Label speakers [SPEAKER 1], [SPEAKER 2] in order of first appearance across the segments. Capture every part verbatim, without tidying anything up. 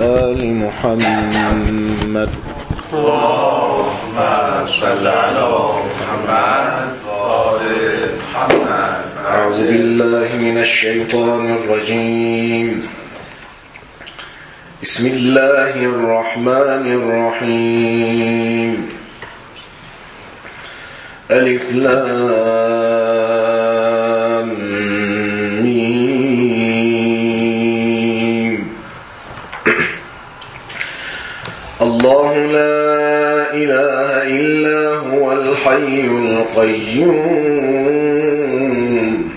[SPEAKER 1] آل محمد.
[SPEAKER 2] اللهم صل على محمد وآل محمد.
[SPEAKER 1] أعوذ بالله من الشيطان الرجيم. بسم الله الرحمن الرحيم. ألف لام ميم. الله لا إله إلا هو الحي القيوم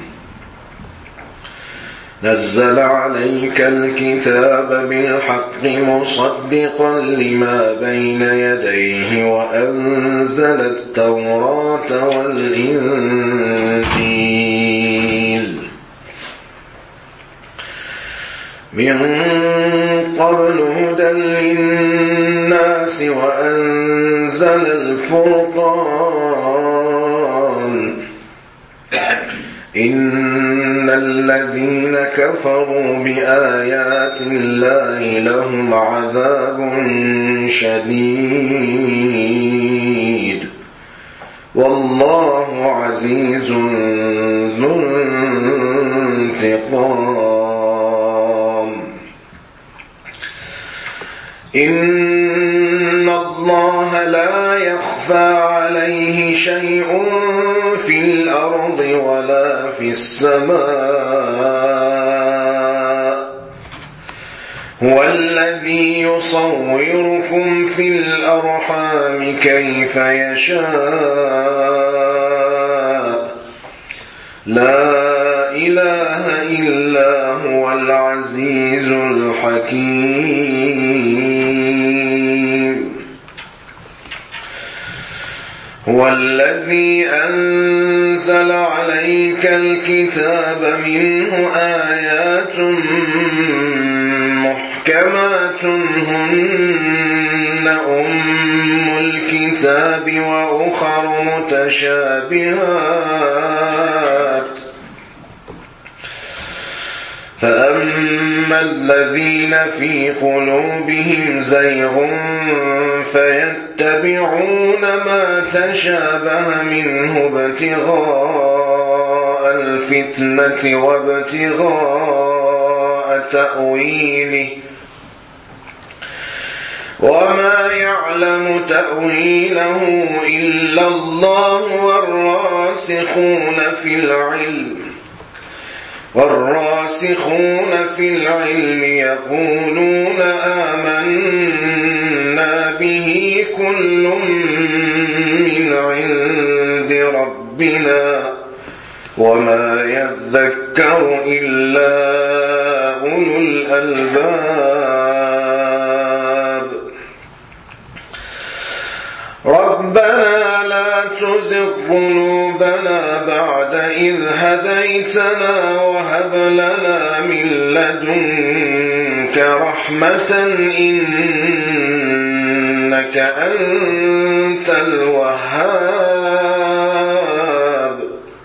[SPEAKER 1] نزل عليك الكتاب بالحق مصدقا لما بين يديه وأنزل التوراة والإنجيل من قبل هدى للناس وأنزل الفرقان إن الذين كفروا بآيات الله لهم عذاب شديد والله عزيز ذو انتقام. إن الله لا يخفى عليه شيء في الأرض ولا في السماء هو الذي يصوركم في الأرحام كيف يشاء لا إله إلا هو العزيز الحكيم. هو الذي أنزل عليك الكتاب منه آيات محكمات هن أم الكتاب وأخر متشابهات فأما الذين في قلوبهم زيغ فيتبعون ما تشابه منه ابتغاء الفتنة وابتغاء تأويله وما يعلم تأويله إلا الله والراسخون في العلم والراسخون في العلم يقولون آمنا به كل من عند ربنا وما يذكر إلا أولو الألباب. ربنا لا تزغ قلوبنا بعد إذ هديتنا وهب لنا من لدنك رحمة إنك أنت الوهاب.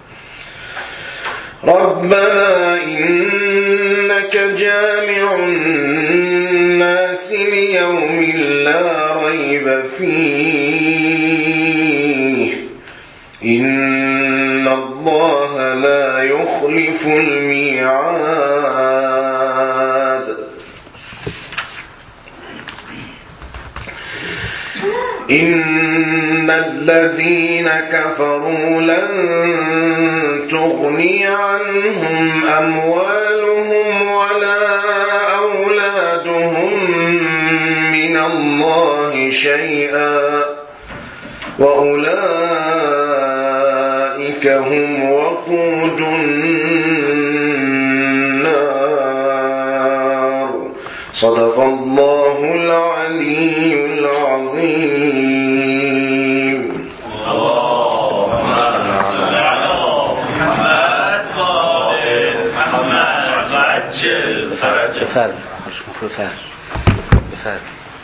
[SPEAKER 1] ربنا إنك جامع الناس ليوم لا ريب فيه إن الله لا يخلف الميعاد. إن الذين كفروا لن تغني عنهم أموالهم ولا أولادهم من الله شيئا وأولئك هم وقود النار. صدق الله العلي العظيم.
[SPEAKER 2] اللهم صل على محمد وآل محمد وعجل فرجه.
[SPEAKER 3] بفرد بفرد بفرد.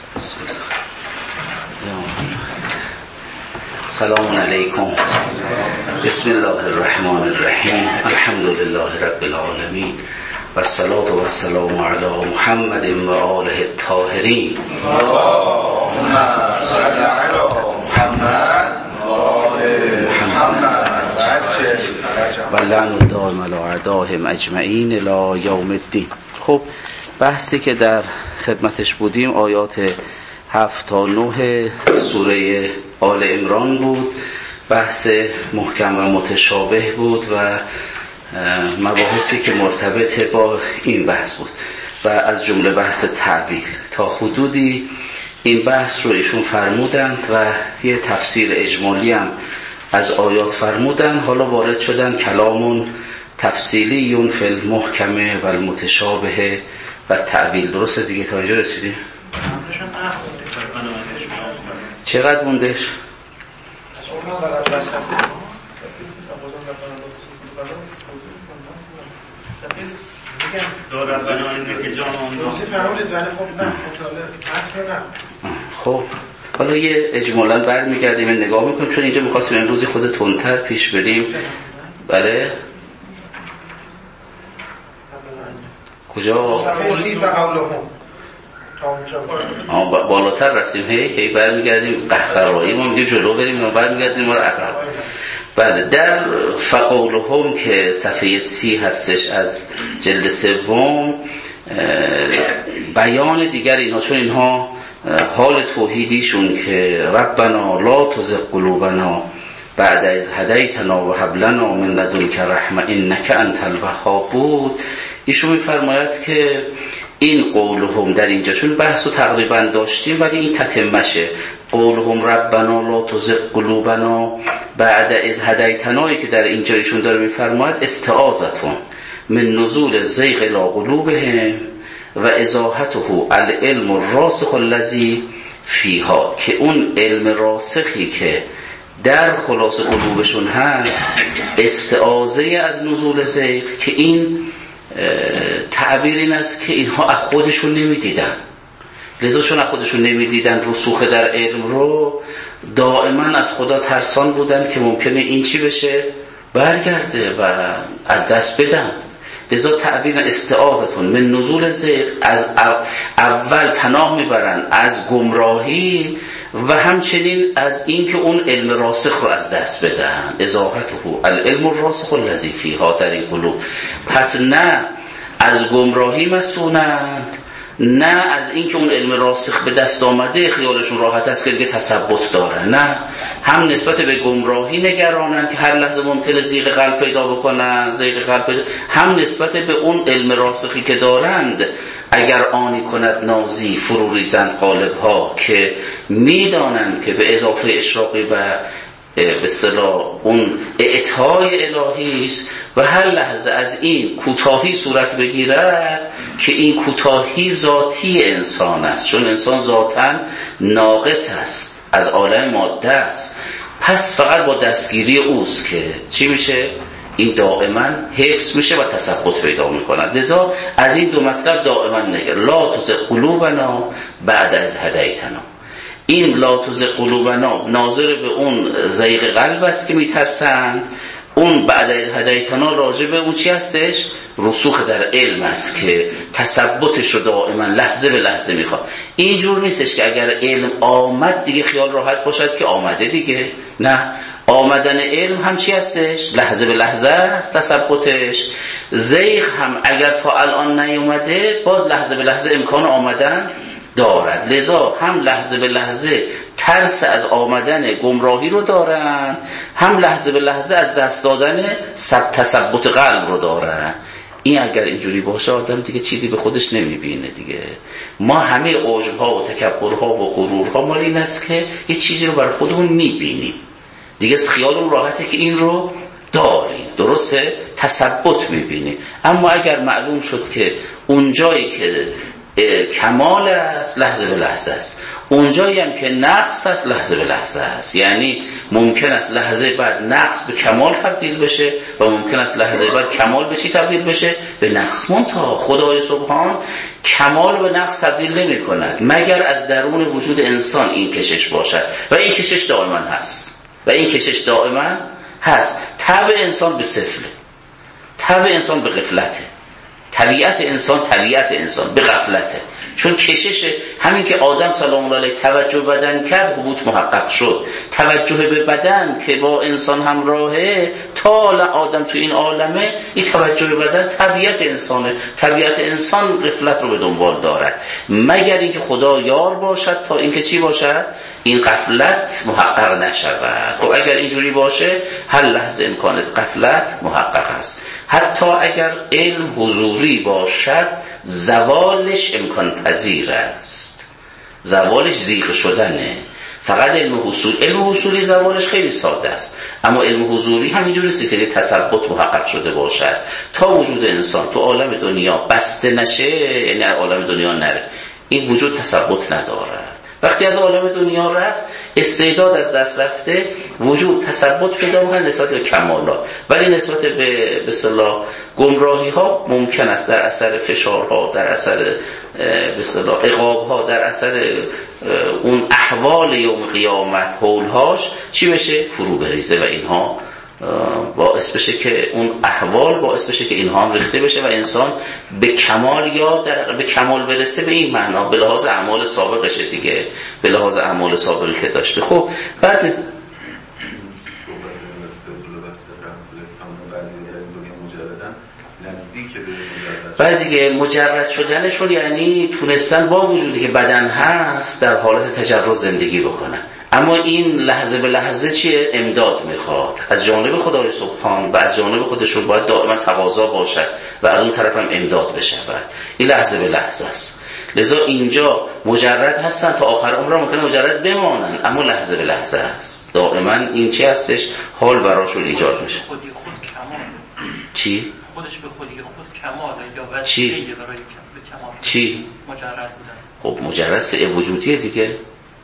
[SPEAKER 3] سلام علیکم. بسم الله الرحمن الرحیم. الحمد لله رب العالمین و الصلاة و السلام علی محمد و آله الطاهرین.
[SPEAKER 2] اللهم صل علی محمد و آل محمد
[SPEAKER 3] و لعن الدائم علی اعدائهم اجمعین الی یوم الدین. خب بحثی که در خدمتش بودیم آیات هفت تا نه سوره آل عمران بود. بحث محکم و متشابه بود و مباحثی که مرتبط با این بحث بود و از جمله بحث تعویل. تا حدودی این بحث رو ایشون فرمودند و یه تفسیر اجمالی هم از آیات فرمودند. حالا وارد شدن کلامون تفصیلی فی المحکمه و المتشابه و تعویل. درسته دیگه؟ تا اینجا رسیدیم. چقدر موندش؟ خب حالا یه اجمالا برمیگردیم نگاه میکنیم، چون اینجا میخواستیم امروز خود تندتر پیش بریم. بله کجا؟ آه بالاتر رفتیم، هی هی برمیگردیم قهقرایی ما میگیم جلو بریم و برمیگردیم ما رو عقب. بله در فقولهم که صفحه سی هستش از جلد سوم بیان دیگر اینا، چون اینها حال توحیدیشون که ربنا لا تزغ قلوبنا بعد از هدیتنا و هب لنا من لدنک رحمه انک انت الوهاب بود. ایشون میفرماید که این قولهم در اینجا، چون بحثو تقریبا داشتیم ولی این تتمشه، قولهم ربنا لا تزغ قلوبنا بعد از هدیتنایی که در اینجا ایشون داره میفرماید استعاذتون من نزول الزیغ لا قلوبهم و ازاحته العلم الراسخ الذی فیها، که اون علم راسخی که در خلاص قلوبشون هست استعاذه از نزول زیغ، که این تعبیر این است که اینها از خودشون نمیدیدن. لذا چون از خودشون نمیدیدن رسوخ در علم رو، دائما از خدا ترسان بودن که ممکنه این چی بشه، برگرده و از دست بدن. لذا تعبیر استعاذتون من نزول زیغ، از اول پناه میبرن از گمراهی و همچنین از این که اون علم راسخ رو از دست بدن. ازاحته العلم الراسخ الذی فیها در این قلوب. پس نه از گمراهی مسئولند، نه از این که اون علم راسخ به دست آمده خیالشون راحت است که دیگه تثبت دارن، نه هم نسبت به گمراهی نگرانن که هر لحظه ممکنه زیغ قلب پیدا بکنن، زیغ قلب پیدا، هم نسبت به اون علم راسخی که دارند اگر آنی کند نازی فرو ریزند قالب‌ها، که میدانند که به اضافه اشراقی و به اصطلاح اون اعطای الهی است و هر لحظه از این کوتاهی صورت بگیرد که این کوتاهی ذاتی انسان است، چون انسان ذاتاً ناقص است، از عالم ماده است. پس فقط با دستگیری اوست که چی میشه؟ این دائما حفظ میشه و تثبت پیدا میکنه. لذا از این دو مطلب دائما نگر لا تزغ قلوبنا بعد از هدیتنا. این لا تزغ قلوبنا ناظر به اون زیغ قلب است که میترسن، اون بعد از هدیتنا راجع به اون چی هستش؟ رسوخ در علم است که تثبتش رو دائما لحظه به لحظه میخواد. اینجور نیستش که اگر علم آمد دیگه خیال راحت باشد که آمده دیگه، نه، آمدن علم هم چی هستش؟ لحظه به لحظه است تثبتش. زیغ هم اگر تا الان نیومده باز لحظه به لحظه امکان آمدن دارد. لذا هم لحظه به لحظه ترس از آمدن گمراهی رو دارن، هم لحظه به لحظه از دست دادن تثبت قلب رو دارن. این اگر اینجوری باشه آدم دیگه چیزی به خودش نمیبینه دیگه. ما همه عجب‌ها و تکبرها و غرورها مال این است که یه چیزی رو برای خودمون میبینیم دیگه، خیالمون راحته که این رو داریم، درسته؟ تثبت میبینیم. اما اگر معلوم شد که اون جایی که کمال است لحظه به لحظه است، اونجایی هم که نقص است لحظه به لحظه است. یعنی ممکن است لحظه بعد نقص به کمال تبدیل بشه و ممکن است لحظه بعد کمال به چی تبدیل بشه؟ به نقص. منتها خدای سبحان کمال به نقص تبدیل نمی کند مگر از درون وجود انسان این کشش باشد و این کشش دائما هست و این کشش دائما هست. طبع انسان به سفله، طبع انسان به غفلته، طبیعت انسان طبیعت انسان به غفلته، چون کشش همین که آدم سلام الله علیه توجه بدن کرد حبوط محقق شد. توجه به بدن که با انسان همراهه تا آدم تو این عالمه، این توجه به بدن طبیعت انسانه. طبیعت انسان غفلت رو به دنبال دارد، مگر اینکه خدا یار باشد تا اینکه چی باشد این غفلت محقق نشود. خب اگر اینجوری باشه هر لحظه امکانات غفلت محقق است. حتی اگر علم حضوری باشد زوالش امکان پذیر است، زوالش زیغ شدنه. فقط علم حصول علم حصولی زوالش خیلی ساده است، اما علم حضوری همینجوری است که تثبت محقق شده باشد. تا وجود انسان تو عالم دنیا بسته نشه، یعنی عالم دنیا نره، این وجود تثبت نداره. وقتی از عالم دنیا رفت استعداد از دست رفته، وجود تثبت پیدا می‌کنه نسبت به کمالات، ولی نسبت به به اصطلاح گمراهی ها ممکن است در اثر فشارها، در اثر به اصطلاح عقابها، در اثر اون احوال یوم قیامت حولهاش چی بشه فرو بریزه و اینها باعث بشه که اون احوال باعث بشه که اینها هم ریخته بشه و انسان به کمال یا در به کمال برسه. به این معنا به لحاظ اعمال سابقشه دیگه، به لحاظ اعمال سابقی که داشته. خب بعد بعد دیگه مجرد شدنشون یعنی تونستن با وجودی که بدن هست در حالت تجرد زندگی بکنن. اما این لحظه به لحظه چیه؟ امداد میخواد از جانب خدای سبحان و از جانب خودشون باید دائما تقاضا باشد و از اون طرف هم امداد بشه. این لحظه به لحظه است. لذا اینجا مجرد هستن تا آخر عمر ممکنه مجرد بمانن، اما لحظه به لحظه است. دائما این چی هستش؟ حال براشون ایجاد میشه.
[SPEAKER 4] خودی خود کمال.
[SPEAKER 3] چی؟
[SPEAKER 4] خودش به خودی خود کمال یا
[SPEAKER 3] چی؟
[SPEAKER 4] وسیله برای کمال.
[SPEAKER 3] چی؟
[SPEAKER 4] مجرد بودن.
[SPEAKER 3] خب مجرد سعه وجودیه دیگه.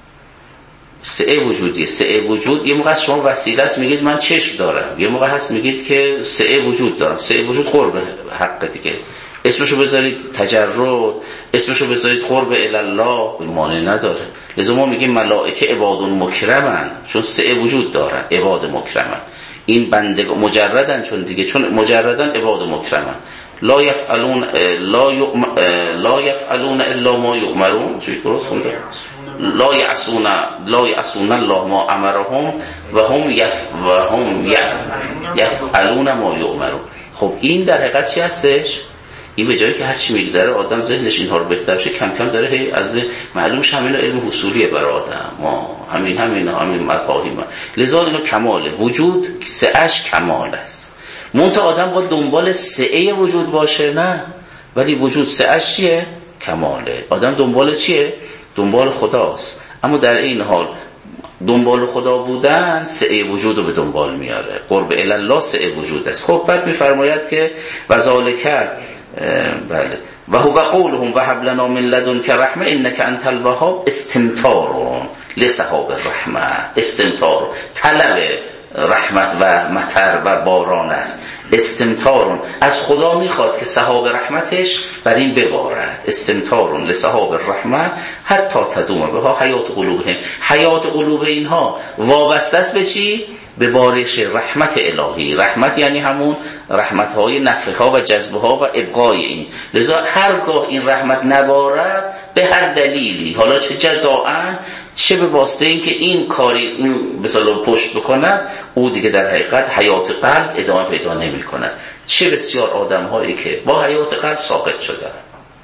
[SPEAKER 3] سعه وجودیه. سعه وجود یه موقع از شما وسیله است میگید من چشم دارم، یه موقع هست میگید که سعه وجود دارم. سعه وجود قرب حق دیگه. اسمشو بذارید تجرد، اسمشو بذارید قرب الله، مانع نداره. لذا ما میگیم ملائکه عباد مکرمن، چون سعه وجود دارن، عباد مکرمن. این بندگان مجردن، چون دیگه چون مجردن عباد مکرمن. لا یفعلون لا یؤم لا یفعلون الا ما یؤمرون. چی درست خونده؟ لا یعصون لا یعصون الله ما امرهم و هم یف و هم یفعلون ما یؤمرون. خب این در حقیقت چی هستش؟ این به جایی که هر چی میگذره آدم ذهنش اینها رو بهتر شه، کم کم داره هی از معلومش همین علم حصولیه برای آدم. ما همین همین همین مفاهیم. لذا اینو کماله وجود، سعه‌اش کمال است. منتها آدم با دنبال سعه وجود باشه نه، ولی وجود سعه‌اش چیه؟ کماله. آدم دنبال چیه؟ دنبال خداست. اما در این حال دنبال خدا بودن سعه وجود رو به دنبال میاره. قرب الله سعه وجود است. خب بعد میفرماید که وذالک بله و هو قولهم وهب لنا من لدنک رحمه انک انت الوهاب استمتار لسحاب الرحمه. استمتار طلب رحمت و مطر و باران است. استمتارون از خدا میخواد که سحاب رحمتش بر این ببارد. استمتارون لسحاب الرحمه حتی تدوم بها حیات قلوبهم. حیات قلوب اینها وابسته است به چی؟ به بارش رحمت الهی. رحمت یعنی همون رحمت‌های نفخ‌ها و جذب‌ها و ابقای این. لذا هرگاه این رحمت نبارد به هر دلیلی، حالا چه جزاءً چه به واسطه این که این کاری این به اصطلاح پشت بکند، او دیگه در حقیقت حیات قلب ادامه پیدا نمی‌کند. چه بسیار آدم‌هایی که با حیات قلب ساقط شدن،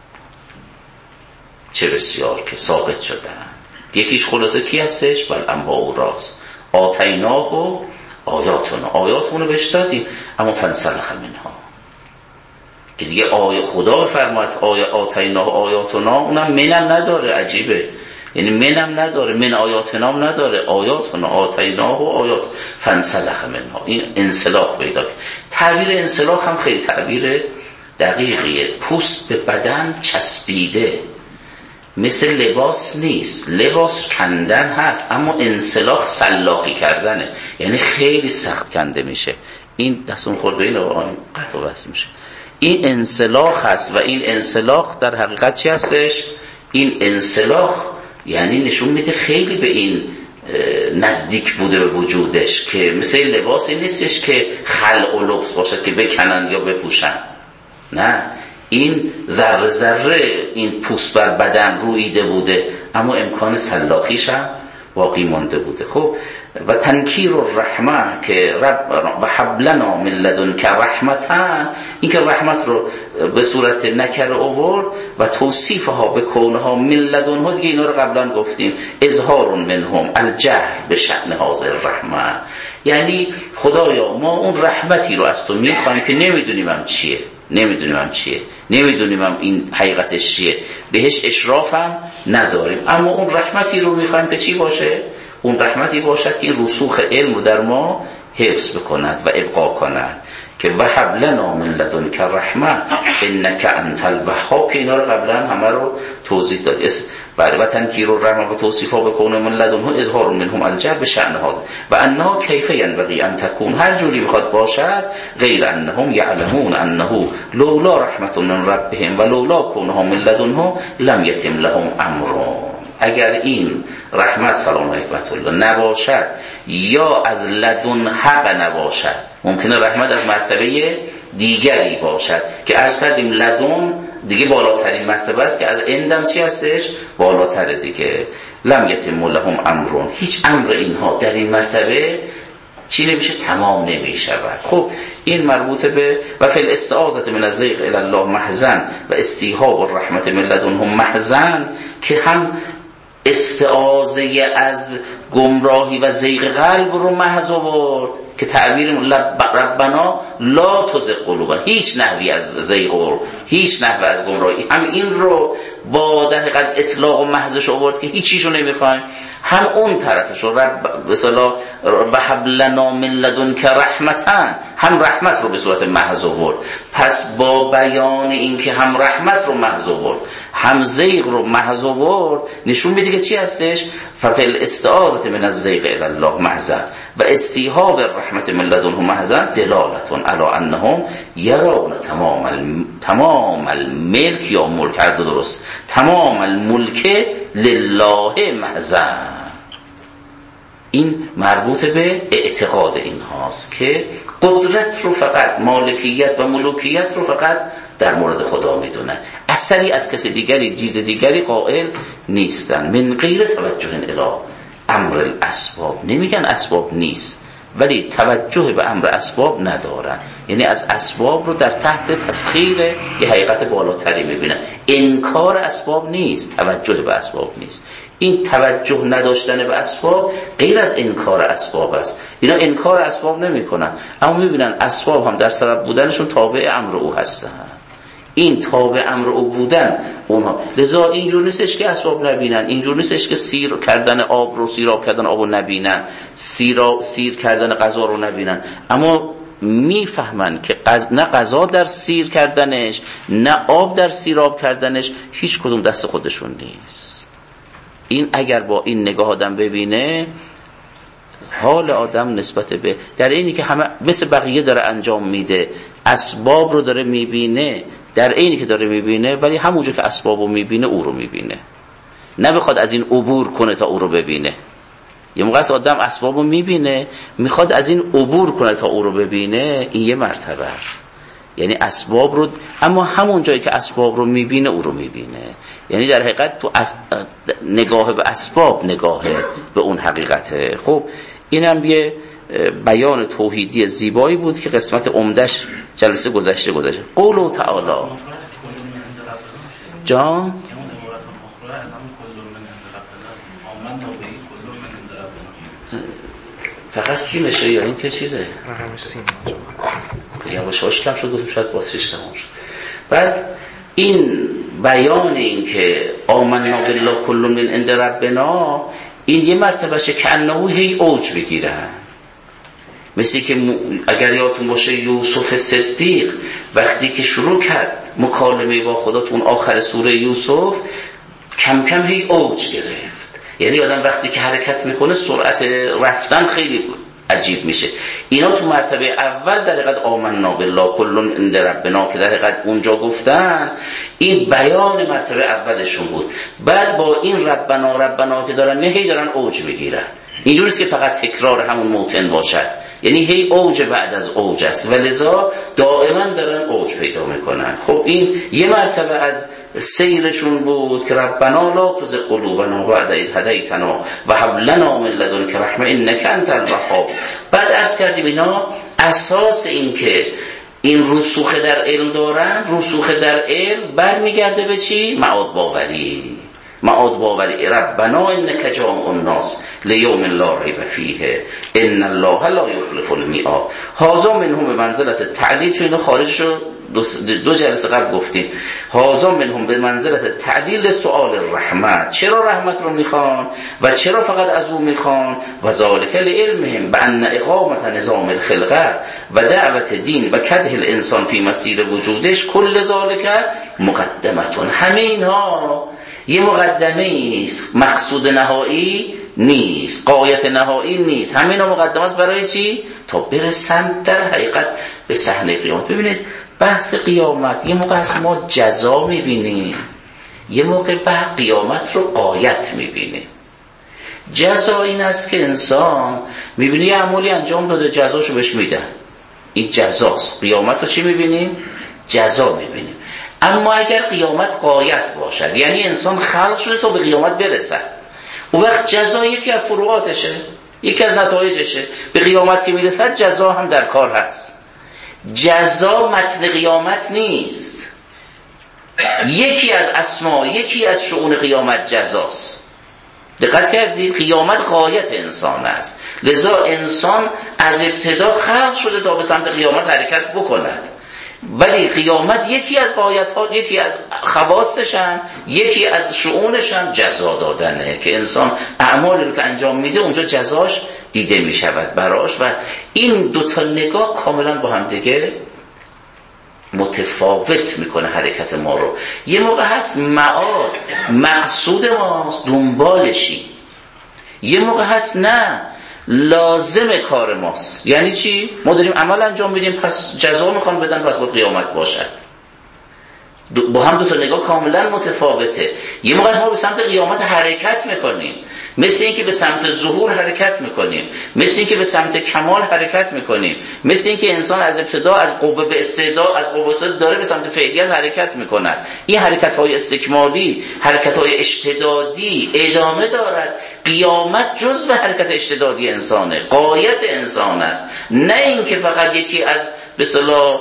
[SPEAKER 3] چه بسیار که ساقط شدن. یکیش خلاصه کی هستش؟ بل انباء او راست آتیناه و آیاتنا. آیاتمونو بهش دادیم اما فنسلخ منها، که دیگه آیه خدا بفرماید آیه آتیناه آیاتنا، اونم منم نداره. عجیبه، یعنی منم نداره، من آیاتنام نداره. آیاتنا آتیناه و آیات فنسلخ منها. این انسلاخ پیدا کرد. تعبیر انسلاخ هم خیلی تعبیر دقیقیه. پوست به بدن چسبیده، مثل لباس نیست. لباس کندن هست، اما انسلاخ سلاخی کردنه، یعنی خیلی سخت کنده میشه. این دستون خورد به این قطع و وصل میشه. این انسلاخ هست و این انسلاخ در حقیقت چی هستش؟ این انسلاخ یعنی نشون میده خیلی به این نزدیک بوده به وجودش، که مثل لباسی نیستش که خلع و لبس باشد که بکنن یا بپوشن. نه، این ذره ذره این پوست بر بدن رویده بوده، اما امکان سلاخیش هم باقی مانده بوده. خب و تنکیر الرحمه که رب و حبلنا من لدنک رحمتا، این که رحمت رو به صورت نکره آورد و توصیفها به کونها من لدنها، دیگه اینا رو قبلا گفتیم، اظهار منهم الجهل به شأن هذه الرحمه، یعنی خدایا ما اون رحمتی رو از تو میخوایم که نمیدونیم هم چیه، نمیدونیم هم چیه نمیدونیم هم این حقیقتش چیه، بهش اشراف هم نداریم، اما اون رحمتی رو میخوایم که چی باشه؟ اون رحمتی باشد که این رسوخ علم رو در ما حفظ بکند و ابقا کند، که وهب لنا من لدنک رحمه انک انت الوهاب، که اینا رو قبلا همه رو توضیح داد. بعد و تنکیر الرحمه و توصیفا بکونه من لدنه اظهار منهم الجهل به شأن هذا و انها کیف ینبغی ان تکون، هر جوری میخواد باشد، غیر انهم یعلمون انه لولا رحمت من ربهم و لولا کونها من لدنه لم یتم لهم امرهم. اگر این رحمت سلام حکمت الله نباشد یا از لدن حق نباشد، ممکنه رحمت از مرتبه دیگری باشد که از کردیم لدن دیگه بالاترین مرتبه است، که از اندم چی هستش؟ بالاتره دیگه. لم یتم لهم امرون، هیچ امر اینها در این مرتبه چی نمیشه؟ تمام نمیشود. خب این مربوط به و فی الاستعاذة من الزیغ الی الله محزن و استیهاب الرحمت من لدنهم محزن، که هم استعاذه از گمراهی و زیغ قلب رو محض آورد که تعبیر ربنا لا تزغ قلوبنا، هیچ نحوی از زیغ، هیچ نحوی از گمراهی، هم این رو با در حقیقت اطلاق و محضش آورد که هیچیشو نمیخوایم، هم اون طرفش رو رب مثلا وهب لنا من لدنک رحمتا، هم رحمت رو به صورت محض آورد. پس با بیان این که هم رحمت رو محض آورد هم زیغ رو محض آورد، نشون میده که چی هستش؟ ففی الاستعاذة من الزیغ الی الله محضن و استیهاب الرحمت من لدنه محضن دلالتون علی انهم یرون تمام الم... تمام الملک یا ملک، هر دو درست، تمام الملک لله محضن. این مربوط به اعتقاد این هاست که قدرت رو فقط، مالکیت و ملوکیت رو فقط در مورد خدا میدونن، اثری از کسی دیگری، چیز دیگری قائل نیستن. من غیر توجه الی امر الاسباب، نمیگن اسباب نیست ولی توجه به امر اسباب ندارن، یعنی از اسباب رو در تحت تسخیر یه حقیقت بالاتری میبینن. انکار اسباب نیست، توجه به اسباب نیست. این توجه نداشتن به اسباب غیر از انکار اسباب است. اینا انکار اسباب نمی کنن، اما میبینن اسباب هم در سبب بودنشون تابع امر او هستن. این تابع امر او بودن اونها، لذا اینجور نیستش که اسباب نبینن، اینجور نیستش که سیر کردن آب رو، سیراب کردن آب رو نبینن، سیرا سیر کردن غذا رو نبینن، اما میفهمن که قز... نه غذا در سیر کردنش نه آب در سیراب کردنش هیچ کدوم دست خودشون نیست. این اگر با این نگاه آدم ببینه، حال آدم نسبت به در اینی که همه مثل بقیه داره انجام میده، اسباب رو داره میبینه، در اینی که داره میبینه ولی همونجا که اسباب رو میبینه او رو میبینه، نه بخواد از این عبور کنه تا او رو ببینه. یه موقع آدم اسباب رو میبینه میخواد از این عبور کنه تا او رو ببینه، این یه مرتبه است. یعنی اسباب رو، اما همون جایی که اسباب رو میبینه او رو میبینه، یعنی در حقیقت تو اس... نگاه به اسباب نگاه به اون حقیقته. خب اینم یه بیان توحیدی زیبایی بود که قسمت عمدش جلسه گذشته گذشته. قول تعالی جان فقط سیمشه یا این که چیزه؟ یا باشه اشکم شد گفتم شاید باسیش تمام شد. بعد این بیان این که آمنا بالله کل من عند ربنا، این یه مرتبه شه که انه هی اوج بگیرن، مثل که اگر یادتون باشه یوسف صدیق وقتی که شروع کرد مکالمه با خدا تو اون آخر سوره یوسف، کم کم هی اوج گرفت. یعنی آدم وقتی که حرکت میکنه سرعت رفتن خیلی عجیب میشه. اینا تو مرتبه اول در حقیقت آمنا بالله کل عند ربنا که در حقیقت اونجا گفتن، این بیان مرتبه اولشون بود. بعد با این ربنا ربنا که دارن هی دارن اوج میگیرن. اینجوریست که فقط تکرار همون موتن باشد، یعنی هی اوج بعد از اوج است و لذا دائما دارن اوج پیدا میکنن. خب این یه مرتبه از سیرشون بود که ربنا لا تزغ قلوبنا بعد اذ هدیتنا و هب لنا من لدنک رحمه انک انت الوهاب. بعد عرض کردیم اینا اساس این که این رسوخ در علم دارن، رسوخ در علم برمیگرده به چی؟ معاد باوری. معاد باوری ربنا انک جامع الناس لیوم لا ریب فیه ان الله لا یخلف المیعاد. هذا منهم به منزلت تعدیل، چون اینو خارج شد دو, دو جلسه قبل گفتیم. هذا منهم به منزلت تعدیل سؤال الرحمت، چرا رحمت رو میخوان و چرا فقط از او میخوان؟ و ذالک لعلمهم بان اقامت نظام الخلقه و دعوت دین و کده الانسان فی مسیر وجودش کل ذالک مقدمتون. همه اینها یه مقدمه است، مقصود نهایی نیست، غایت نهایی نیست. همین مقدمه است برای چی؟ تا برسند در حقیقت به صحنه قیامت. ببینید بحث قیامت یه موقع از ما جزا میبینیم، یه موقع بعد قیامت رو غایت میبینیم. جزا این است که انسان میبینی یه عملی انجام داده، جزاشو بهش میدن، این جزاست. قیامت رو چی میبینیم؟ جزا میبینیم. اما اگر قیامت غایت باشد، یعنی انسان خلق شده تا به قیامت برسد، اون وقت جزا یکی از فروعاتشه، یکی از نتایجشه. به قیامت که میرسد جزا هم در کار هست. جزا متن قیامت نیست، یکی از اسما، یکی از شؤون قیامت جزاست. دقت کردید؟ قیامت غایت انسان است، لذا انسان از ابتدا خلق شده تا به سمت قیامت حرکت بکند. ولی قیامت یکی از غایت ها، یکی از خواستش هم، یکی از شؤونش هم جزا دادنه که انسان اعمالی رو که انجام میده اونجا جزاش دیده میشود براش. و این دوتا نگاه کاملا با هم دیگه متفاوت میکنه حرکت ما رو. یه موقع هست معاد مقصود ماست دنبالشی، یه موقع هست نه لازم کار ماست. یعنی چی؟ ما داریم عمل انجام میدیم پس جزا میخوان بدن، پس باید قیامت باشد. با هم دو تا نگاه کاملا متفاوته. یه موقع ما به سمت قیامت حرکت میکنیم، مثل اینکه به سمت ظهور حرکت میکنیم، مثل اینکه به سمت کمال حرکت میکنیم، مثل اینکه انسان از ابتدا از قوه به استعداد، از قوه استعداد داره به سمت فعلیت حرکت میکند. این حرکت های استکمالی، حرکت های اشتدادی ادامه دارد. قیامت جزء حرکت اشتدادی انسانه، غایت انسان است، نه اینکه فقط یکی از به اصطلاح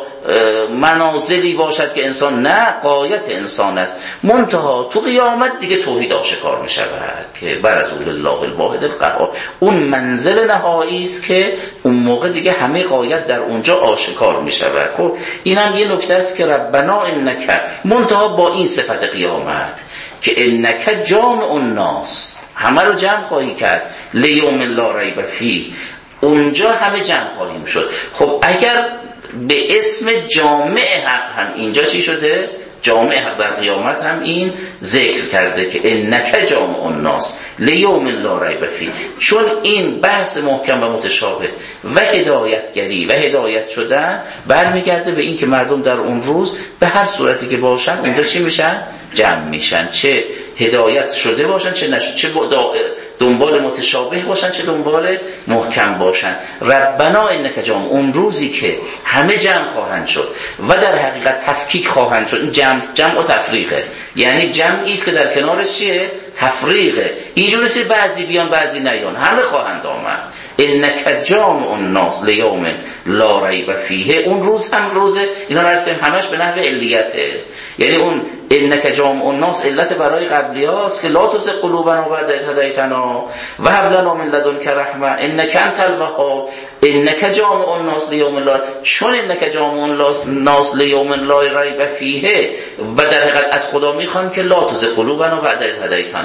[SPEAKER 3] منازلی باشد که انسان، نه، غایت انسان است. منتها تو قیامت دیگه توحید آشکار می شود که برزوا لله الواحد القهار. اون منزل نهایی است که اون موقع دیگه همه غایت در اونجا آشکار می شود. خب اینم یه نکته است که ربنا انک، منتها با این صفت قیامت که انک جامع الناس، همه رو جمع خواهی کرد، لیوم لا ریب فیه، اونجا همه جمع خواهیم شد. خب اگر به اسم جامع حق هم اینجا چی شده؟ جامع حق در قیامت هم این ذکر کرده که انک جامع الناس لیوم لا ریب فیه، چون این بحث محکم و متشابه و هدایتگری و هدایت شدن برمیگرده به این که مردم در اون روز به هر صورتی که باشن اونجا چی میشن؟ جمع میشن، چه هدایت شده باشن چه نشد، چه دنبال متشابه باشن چه دنبال محکم باشن. ربنا انک جامع، اون روزی که همه جمع خواهند شد و در حقیقت تفکیک خواهند شد. جمع جمع و تفریقه، یعنی جمعی است که در کنارش چیه؟ تفریقه. اینجوری بعضی بیان بعضی نیان، همه خواهند آمد. انک جامع الناس لیوم لا ریب فیه، اون روز هم روزه، اینا رو هستیم همش به نحو علیته، یعنی اون انک جامع الناس علت برای قبلی هاست که لا تزغ قلوبنا بعد اذ هدیتنا و هب لنا من لدنک رحمه انک انت الوهاب. انک جامع الناس لیوم لا، چون انک جامع الناس لیوم لا ریب فیه و در حقیقت از خدا میخوان که لا تزغ قلوبنا بعد اذ هدیتنا،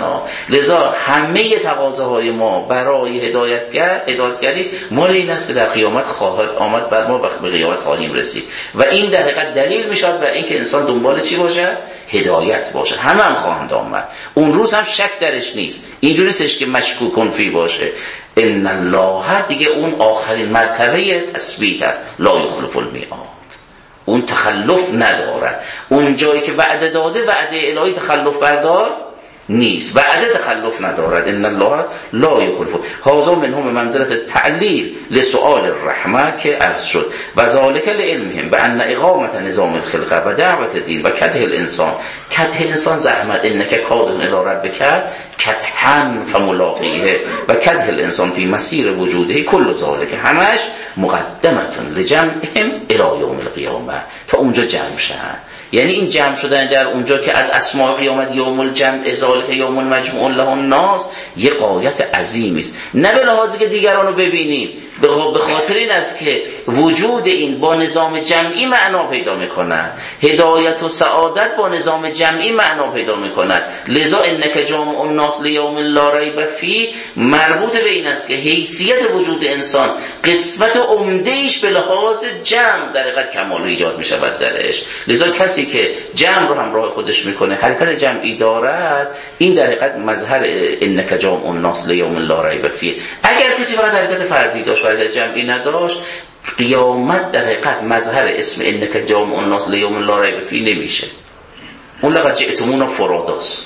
[SPEAKER 3] جمعنا. لذا همه تقاضاهای ما برای هدایتگر هدایتگری مال این است که در قیامت خواهد آمد، بر ما به قیامت خواهیم رسید و این در حقیقت دلیل میشد بر اینکه انسان دنبال چی باشه؟ هدایت باشه. همه هم خواهند آمد، اون روز هم شک درش نیست. اینجوری نیستش که مشکوکن فی باشه. ان الله دیگه اون آخرین مرتبه تثبیت است، لا یخلف المیعاد، اون تخلف ندارد. اون جایی که وعده داده وعده الهی تخلف بردار نیست، وعده تخلف ندارد. ان الله لا یخلف. هذا منهم منزله تعلیل لسؤال الرحمه که عرض شد و ذالک لعلمهم بان اقامه نظام الخلقه و دعوت الدین و کده الانسان. کده الانسان زحمت، انک کادن الی ربک کدحا فملاقیه و کده الانسان فی مسیر وجوده کل ذالک همش مقدمه لجمعهم الی یوم القیامه، تا اونجا جمع شدن. یعنی این جمع شدن در اونجا که از اسماء قیامت یوم الجمع ذالک یوم مجموع له الناس یه غایت عظیمی است. نه به لحاظی که دیگران رو ببینیم، به خاطر این است که وجود این با نظام جمعی معنا پیدا می‌کند، هدایت و سعادت با نظام جمعی معنا پیدا می‌کند. لذا انک جامع الناس لیوم لا ریب فیه مربوط به این است که حیثیت وجود انسان قسمت عمده‌ایش به لحاظ جمع در حقیقت کمال ایجاد می‌شود درش. لذا کسی که جمع رو همراه خودش می‌کنه، حرکت جمعی دارد، این در حقیقت مظهر انک جامع الناس لیوم لا ریب فیه. اگر کسی فقط حرکت فردی داشت، حرکت جمعی نداشت، قیامت در حقیقت مظهر اسم انک جامع الناس لیوم لا ریب فیه نمیشه. اون لقد جئتمونا فراداست،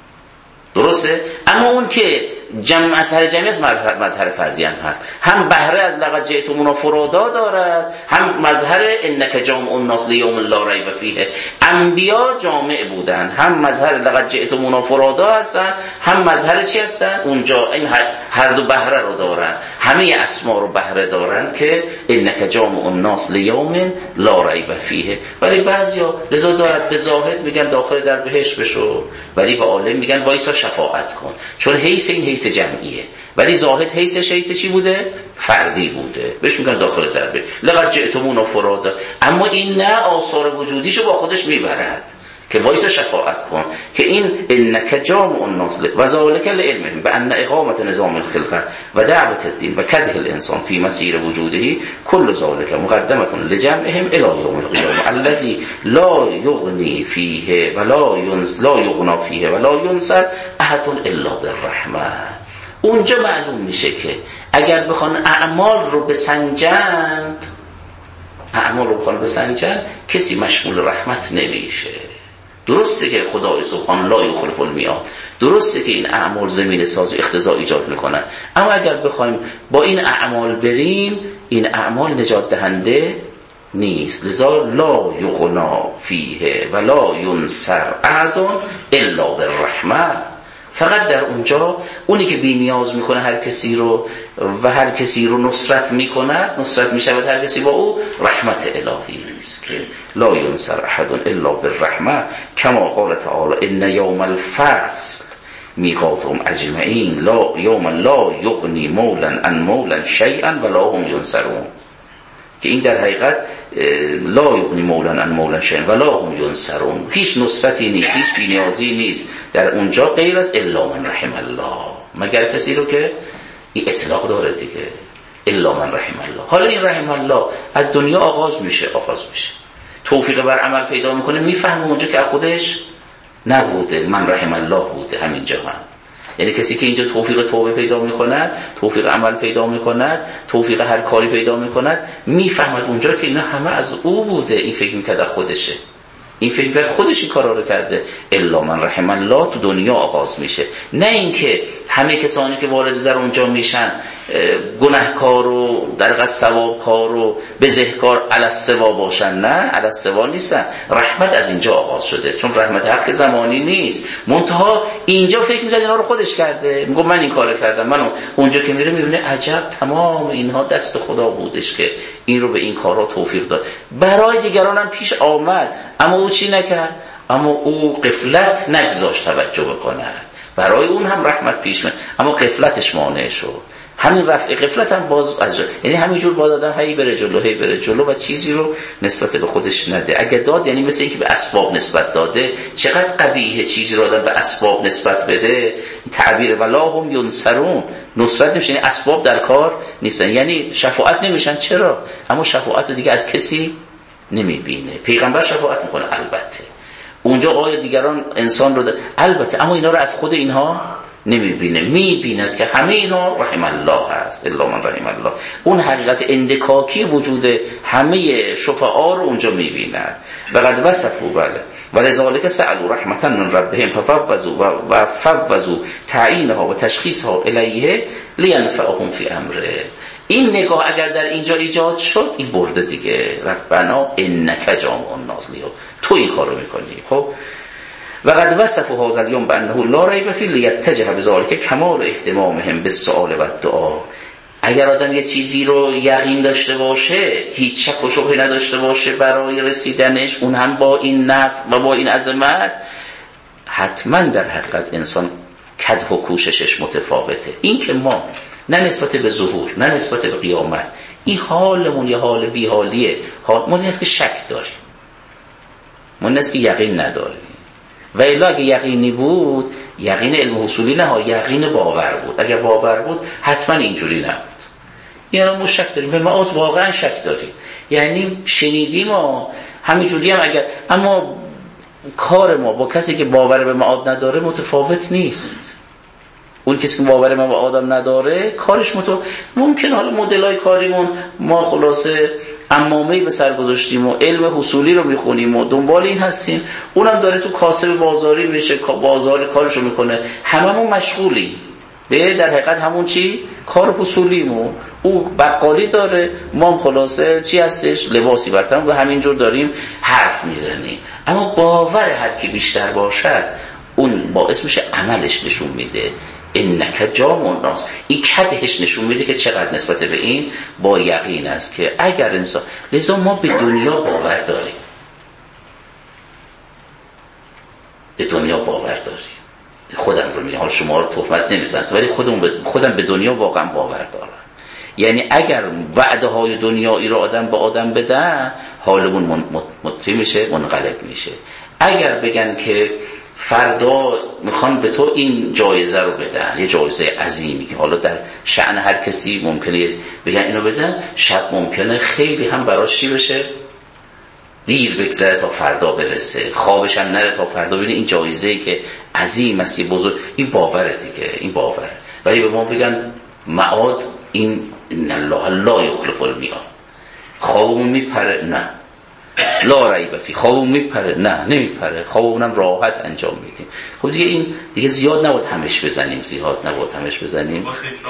[SPEAKER 3] درسته؟ اما اون که جمع مظهر جمعی از مظهر فردی هم هست، هم بهره از لقد جئتمونا فرادا دارد، هم مظهر انک جامع الناس لیوم لا ریب فیه. انبیا جامع بودن، هم مظهر لقد جئتمونا فرادا هستن، هم مظهر چی هستن؟ اونجا این هر دو بهره رو دارن، همه اسما رو بهره دارن که انک جامع الناس لیوم لا ریب فیه. ولی بعضیا لذا دارد به زاهد میگن داخل در بهشت بشو، ولی به عالم میگن وایسا شفاعت کن، چون حیث این حیث جمعیه، ولی زاهد حیثش حیث چی بوده؟ فردی بوده، بهش میگن داخل در بهشت لقد جئتمونا فرادا. اما این نه آثار وجودیشو با خودش میبرد که وایسا شفاعت کن، که این انک جامع الناس و ذالک لعلمهم بان اقامه نظام الخلقه و دعوت الدین و کده الانسان فی مسیر وجوده کل ذالک مقدمه لجمعهم الی یوم القیامه الذی لا یغنی فیه ولا ینس لا یغنا فیه ولا ینصر احد الا بالرحمه. اونجا معلوم میشه که اگر بخوان اعمال رو بسنجند، اعمال رو بخوان بسنجند، کسی مشمول رحمت نمیشه. درسته که خدای سبحان لا یخلف المیعاد، درسته که این اعمال زمین ساز و اختزاع ایجاد میکنن، اما اگر بخوایم با این اعمال بریم، این اعمال نجات دهنده نیست. لذا لا یغنا فیه و لا ینصر احد الا بالرحمه. فقط در اونجا اونی که بی نیاز میکنه هر کسی رو و هر کسی رو نصرت میکند، نصرت میشود هر کسی با او، رحمت الهی است که لا ینصر احد الا بالرحمه کما قال تعالی ان یوم الفصل میقاتهم اجمعین لا یوم لا یغنی مولا عن مولا شیئا ولا هم ینصرون، که این در حقیقت لا یغنی مولا عن مولا شیئا ولا هم ینصرون، هیچ نصرتی نیست، هیچ بی‌نیازی نیست در اونجا غیر از الا من رحم الله، مگر کسی رو که این اطلاق داره دیگه، الا من رحم الله. حالا این رحم الله از دنیا آغاز میشه، آغاز میشه توفیق بر عمل پیدا میکنه، میفهمه اونجا که خودش نبوده، من رحم الله بوده همینجا هم. یعنی کسی که اینجا توفیق توبه پیدا میکند، توفیق عمل پیدا میکند، توفیق هر کاری پیدا میکند، میفهمد اونجا که اینا همه از او بوده، این فکر میکرد خودشه، این فکر میکرد خودش این کارا رو کرده. الا من رحم الله تو دنیا آغاز میشه، نه اینکه همه کسانی که وارد در اونجا میشن گناهکار و در حقیقت ثوابکار و بزهکار علی السوا باشن، نه علی السوا نیستن. رحمت از اینجا آغاز شده، چون رحمت حق زمانی نیست، منتها اینجا فکر میکنه اینا رو خودش کرده، میگه من این کارو کردم. من اونجا که میره میبینه عجب تمام اینها دست خدا بودش که این رو به این کارا توفیق داد. برای دیگران هم پیش آمد، اما او چی نکرد؟ اما او غفلت نگذاشت توجه بکنه، برای اون هم رحمت پیش میاد، اما غفلتش مانع شد. همین رفع غفلت هم باز از جا. یعنی همینجور باز آدم هی بره جلو هی بره جلو و چیزی رو نسبت به خودش نده. اگه داد یعنی مثل اینکه به اسباب نسبت داده. چقدر قبیحه چیزی رو آدم به اسباب نسبت بده. تعبیر ولا هم ینصرون، نصرت نمیشه، یعنی اسباب در کار نیستن، یعنی شفاعت نمیشن. چرا؟ اما شفاعت رو دیگه از کسی نمیبینه. پیغمبر شفاعت میکنه البته، اونجا آیا دیگران انسان رو ده. البته اما اینا رو از خود اینها نمیبینه، میبیند که همه اینا رحم الله هست، الا من رحم الله. اون حقیقت اندکاکی وجود همه شفعا رو اونجا میبیند. و قد وصفوا بله ولذالک سألوا رحمتا من ربهم ففوضوا و فوضوا تعیینها و تشخیصها الیه لینفعهم فی امره. این نگاه اگر در اینجا ایجاد شد، این برده دیگه. ربنا انک جامع الناس، تو این کارو میکنی. خب و قد وصفوا هذا اليوم بانه لا ریب فیه لیتجه بذلک کمال اهتمامهم بالسؤال و الدعا. اگر آدم یه چیزی رو یقین داشته باشه، هیچ شک و شبهه نداشته باشه برای رسیدنش، اون هم با این نفع و با این عظمت، حتما در حقیقت انسان کدح و کوششش متفاوته. این که ما نه نسبت به ظهور نه نسبت به قیامت، این حالمون یه حال بیحالیه، حال ما نیست که شک داریم، ما نیست که یقین نداریم. و الا اگه یقینی بود، یقین علم حصولی نه، یقین باور بود. اگر باور بود حتما اینجوری نبود. یعنی ما شک داریم، به معاد واقعا شک داریم، یعنی شنیدیم ما همینجوری هم اگر، اما کار ما با کسی که باور به معاد نداره متفاوت نیست. اون کسی که باور ما به آدم نداره کارش متو ممکن حالا مدلای کاریمون ما خلاصه عمامه‌ای به سر گذاشتیم و علم حصولی رو میخونیم و دنبال این هستیم، اونم داره تو کاسب بازاری میشه، بازار کارشو میکنه، هممون مشغولیم به در حقیقت همون چی کار حصولیمون. او بقالی داره، ما خلاصه چی هستش لباسی برترم و همینجور داریم حرف میزنیم. اما باور هر کی بیشتر باشد، اون باعث میشه عملش نشون میده انک جامع الناس. این کدهش نشون میده که چقدر نسبت به این با یقین است که اگر انسان، لذا ما به دنیا باور داریم، به دنیا باور داریم. خودم رو میگم، حال شما رو تهمت نمیزنم، ولی خودم به خودم به دنیا واقعا باور دارم. یعنی اگر وعده های دنیایی رو آدم به آدم بدن، حالمون مطری میشه، منقلب میشه. اگر بگن که فردا میخوان به تو این جایزه رو بدن، یه جایزه عظیمی که حالا در شأن هر کسی ممکنه بگن اینو بدن، شب ممکنه خیلی هم براش چی بشه، دیر بگذره تا فردا برسه، خوابش هم نره تا فردا ببینه این جایزه‌ای که عظیم است، بزرگ. این باوره دیگه، این باوره. ولی به ما بگن معاد این ان الله لا یخلف المیعاد، خوابمون میپره، نه لا ریب فی، خوابمون میپره، نه نمیپره، خوابمونم راحت انجام میدیم. خب دیگه این دیگه زیاد نبود همش بزنیم، زیاد نبود همش بزنیم.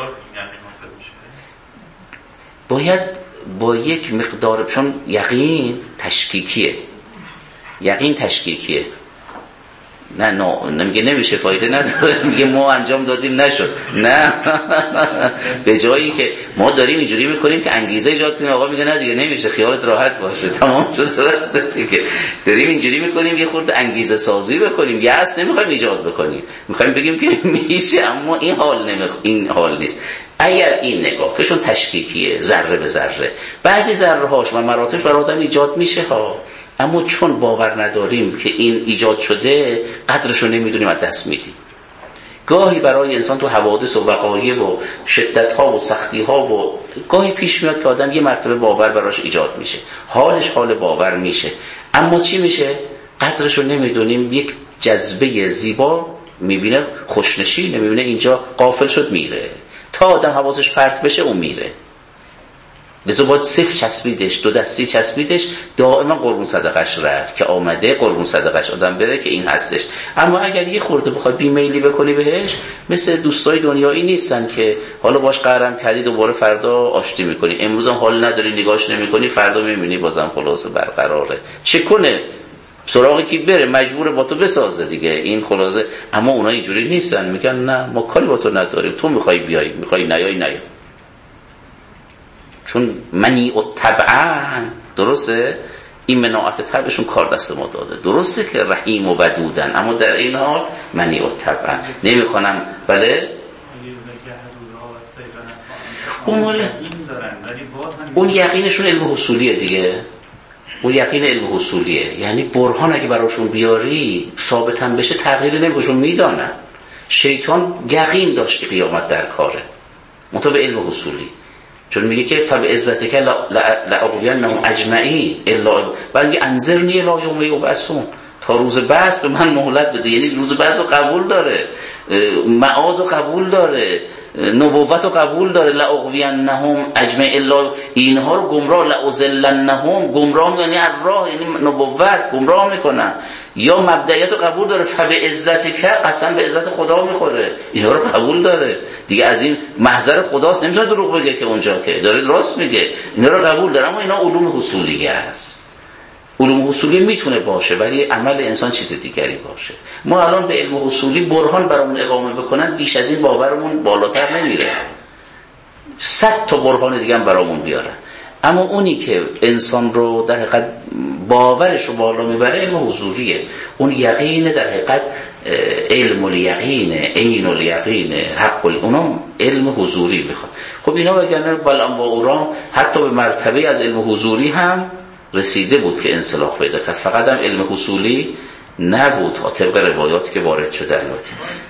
[SPEAKER 3] باید با یک مقدار، چون یقین تشکیکیه، یقین تشکیکیه. نه نه نمیگه نمیشه، فایده نداره، میگه ما انجام دادیم نشد. نه به جایی که ما داریم اینجوری میکنیم که انگیزه ایجاد کنیم، آقا میگه نه دیگه نمیشه، خیالت راحت باشه، تمام شد دیگه. داریم اینجوری میکنیم یه خورده انگیزه سازی بکنیم، یه اصل نمیخوایم ایجاد بکنیم، میخوایم بگیم که میشه، اما این حال نمیخ... این حال نیست. اگر این نگاه کهشون تشکیکیه، ذره به ذره، بعضی ذره هاش و مراتب بر آدم ایجاد میشه ها، اما چون باور نداریم که این ایجاد شده، قدرش رو نمیدونیم، از دست میدیم. گاهی برای انسان تو حوادث و وقایع و شدت ها و سختی ها و گاهی پیش میاد که آدم یه مرتبه باور براش ایجاد میشه، حالش حال باور میشه، اما چی میشه؟ قدرش رو نمیدونیم. یک جذبه زیبا میبینه، خوشنشینه، میبینه اینجا غافل شد، میره. تا آدم حواسش پرت بشه اون میره. لذا باید صفر چسبیدش، دو دستی چسبیدش، دائما قربون صدقش رفت که آمده، قربون صدقش آدم بره که این هستش. اما اگر یه خورده بخوای بیمیلی بکنی بهش، مثل دوستای دنیایی نیستن که حالا باش قرم کردی دوباره فردا آشتی میکنی، امروز هم حال نداری نگاش نمیکنی، فردا میبینی بازم خلاصه برقراره. چه کنه؟ سراغی که بره، مجبوره با تو بسازه دیگه، این خلاصه. اما اونا اینجوری نیستن، میگن نه ما کاری با تو نداریم، تو میخوای بیای، میخوای نیای نیای. چون منی و طبعا درسته، این مناعت طبعشون کار دست ما داده. درسته که رحیم و ودودن، اما در این حال منی و طبعا نمیخونم. بله اون مال اون یقینشون علم حصولیه دیگه، اون یقین علم حصولیه. یعنی برهان اگه براشون بیاری ثابتن بشه تغییری نمیشون میدانن. شیطان یقین داشت که قیامت در کاره، منتها به علم حصولی، چون میگه که فبعزتک لأغوینهم اجمعین الا، بلکه انذرنی الی یوم یبعثون، تا روز بعث به من مهلت بده. یعنی روز بعث رو قبول داره، معاد رو قبول داره، نبوت رو قبول داره. لأغوینهم اجمعین الا، اینها رو گمراه، لأضلنهم گمراه یعنی از راه، یعنی نبوت گمراه میکنن. یا مبدئیت رو قبول داره، فبعزتک قسم به عزت خدا میخوره، اینها رو قبول داره دیگه. از این محضر خداست، نمیتونه دروغ بگه که اونجا که داره راست میگه، اینا رو قبول داره. اما اینا علوم حصولیه است. علوم حصولی میتونه باشه ولی عمل انسان چیز دیگری باشه. ما الان به علم حصولی برهان برامون اقامه بکنن، بیش از این باورمون بالاتر نمیره. صد تا برهان دیگه هم برامون بیارن، اما اونی که انسان رو در حقیقت باورش رو بالا میبره علم حضوریه. اون یقینه در حقیقت علم الیقینه، عین الیقینه، حق ال... اونم علم حضوری میخواد. خب اینا وگرنه بلان با اورام حتی به مرتبه از علم حضوری هم رسیده بود که انسلاخ پیدا کرد، فقط هم علم حصولی نبود طبق روایاتی که وارد شده. البته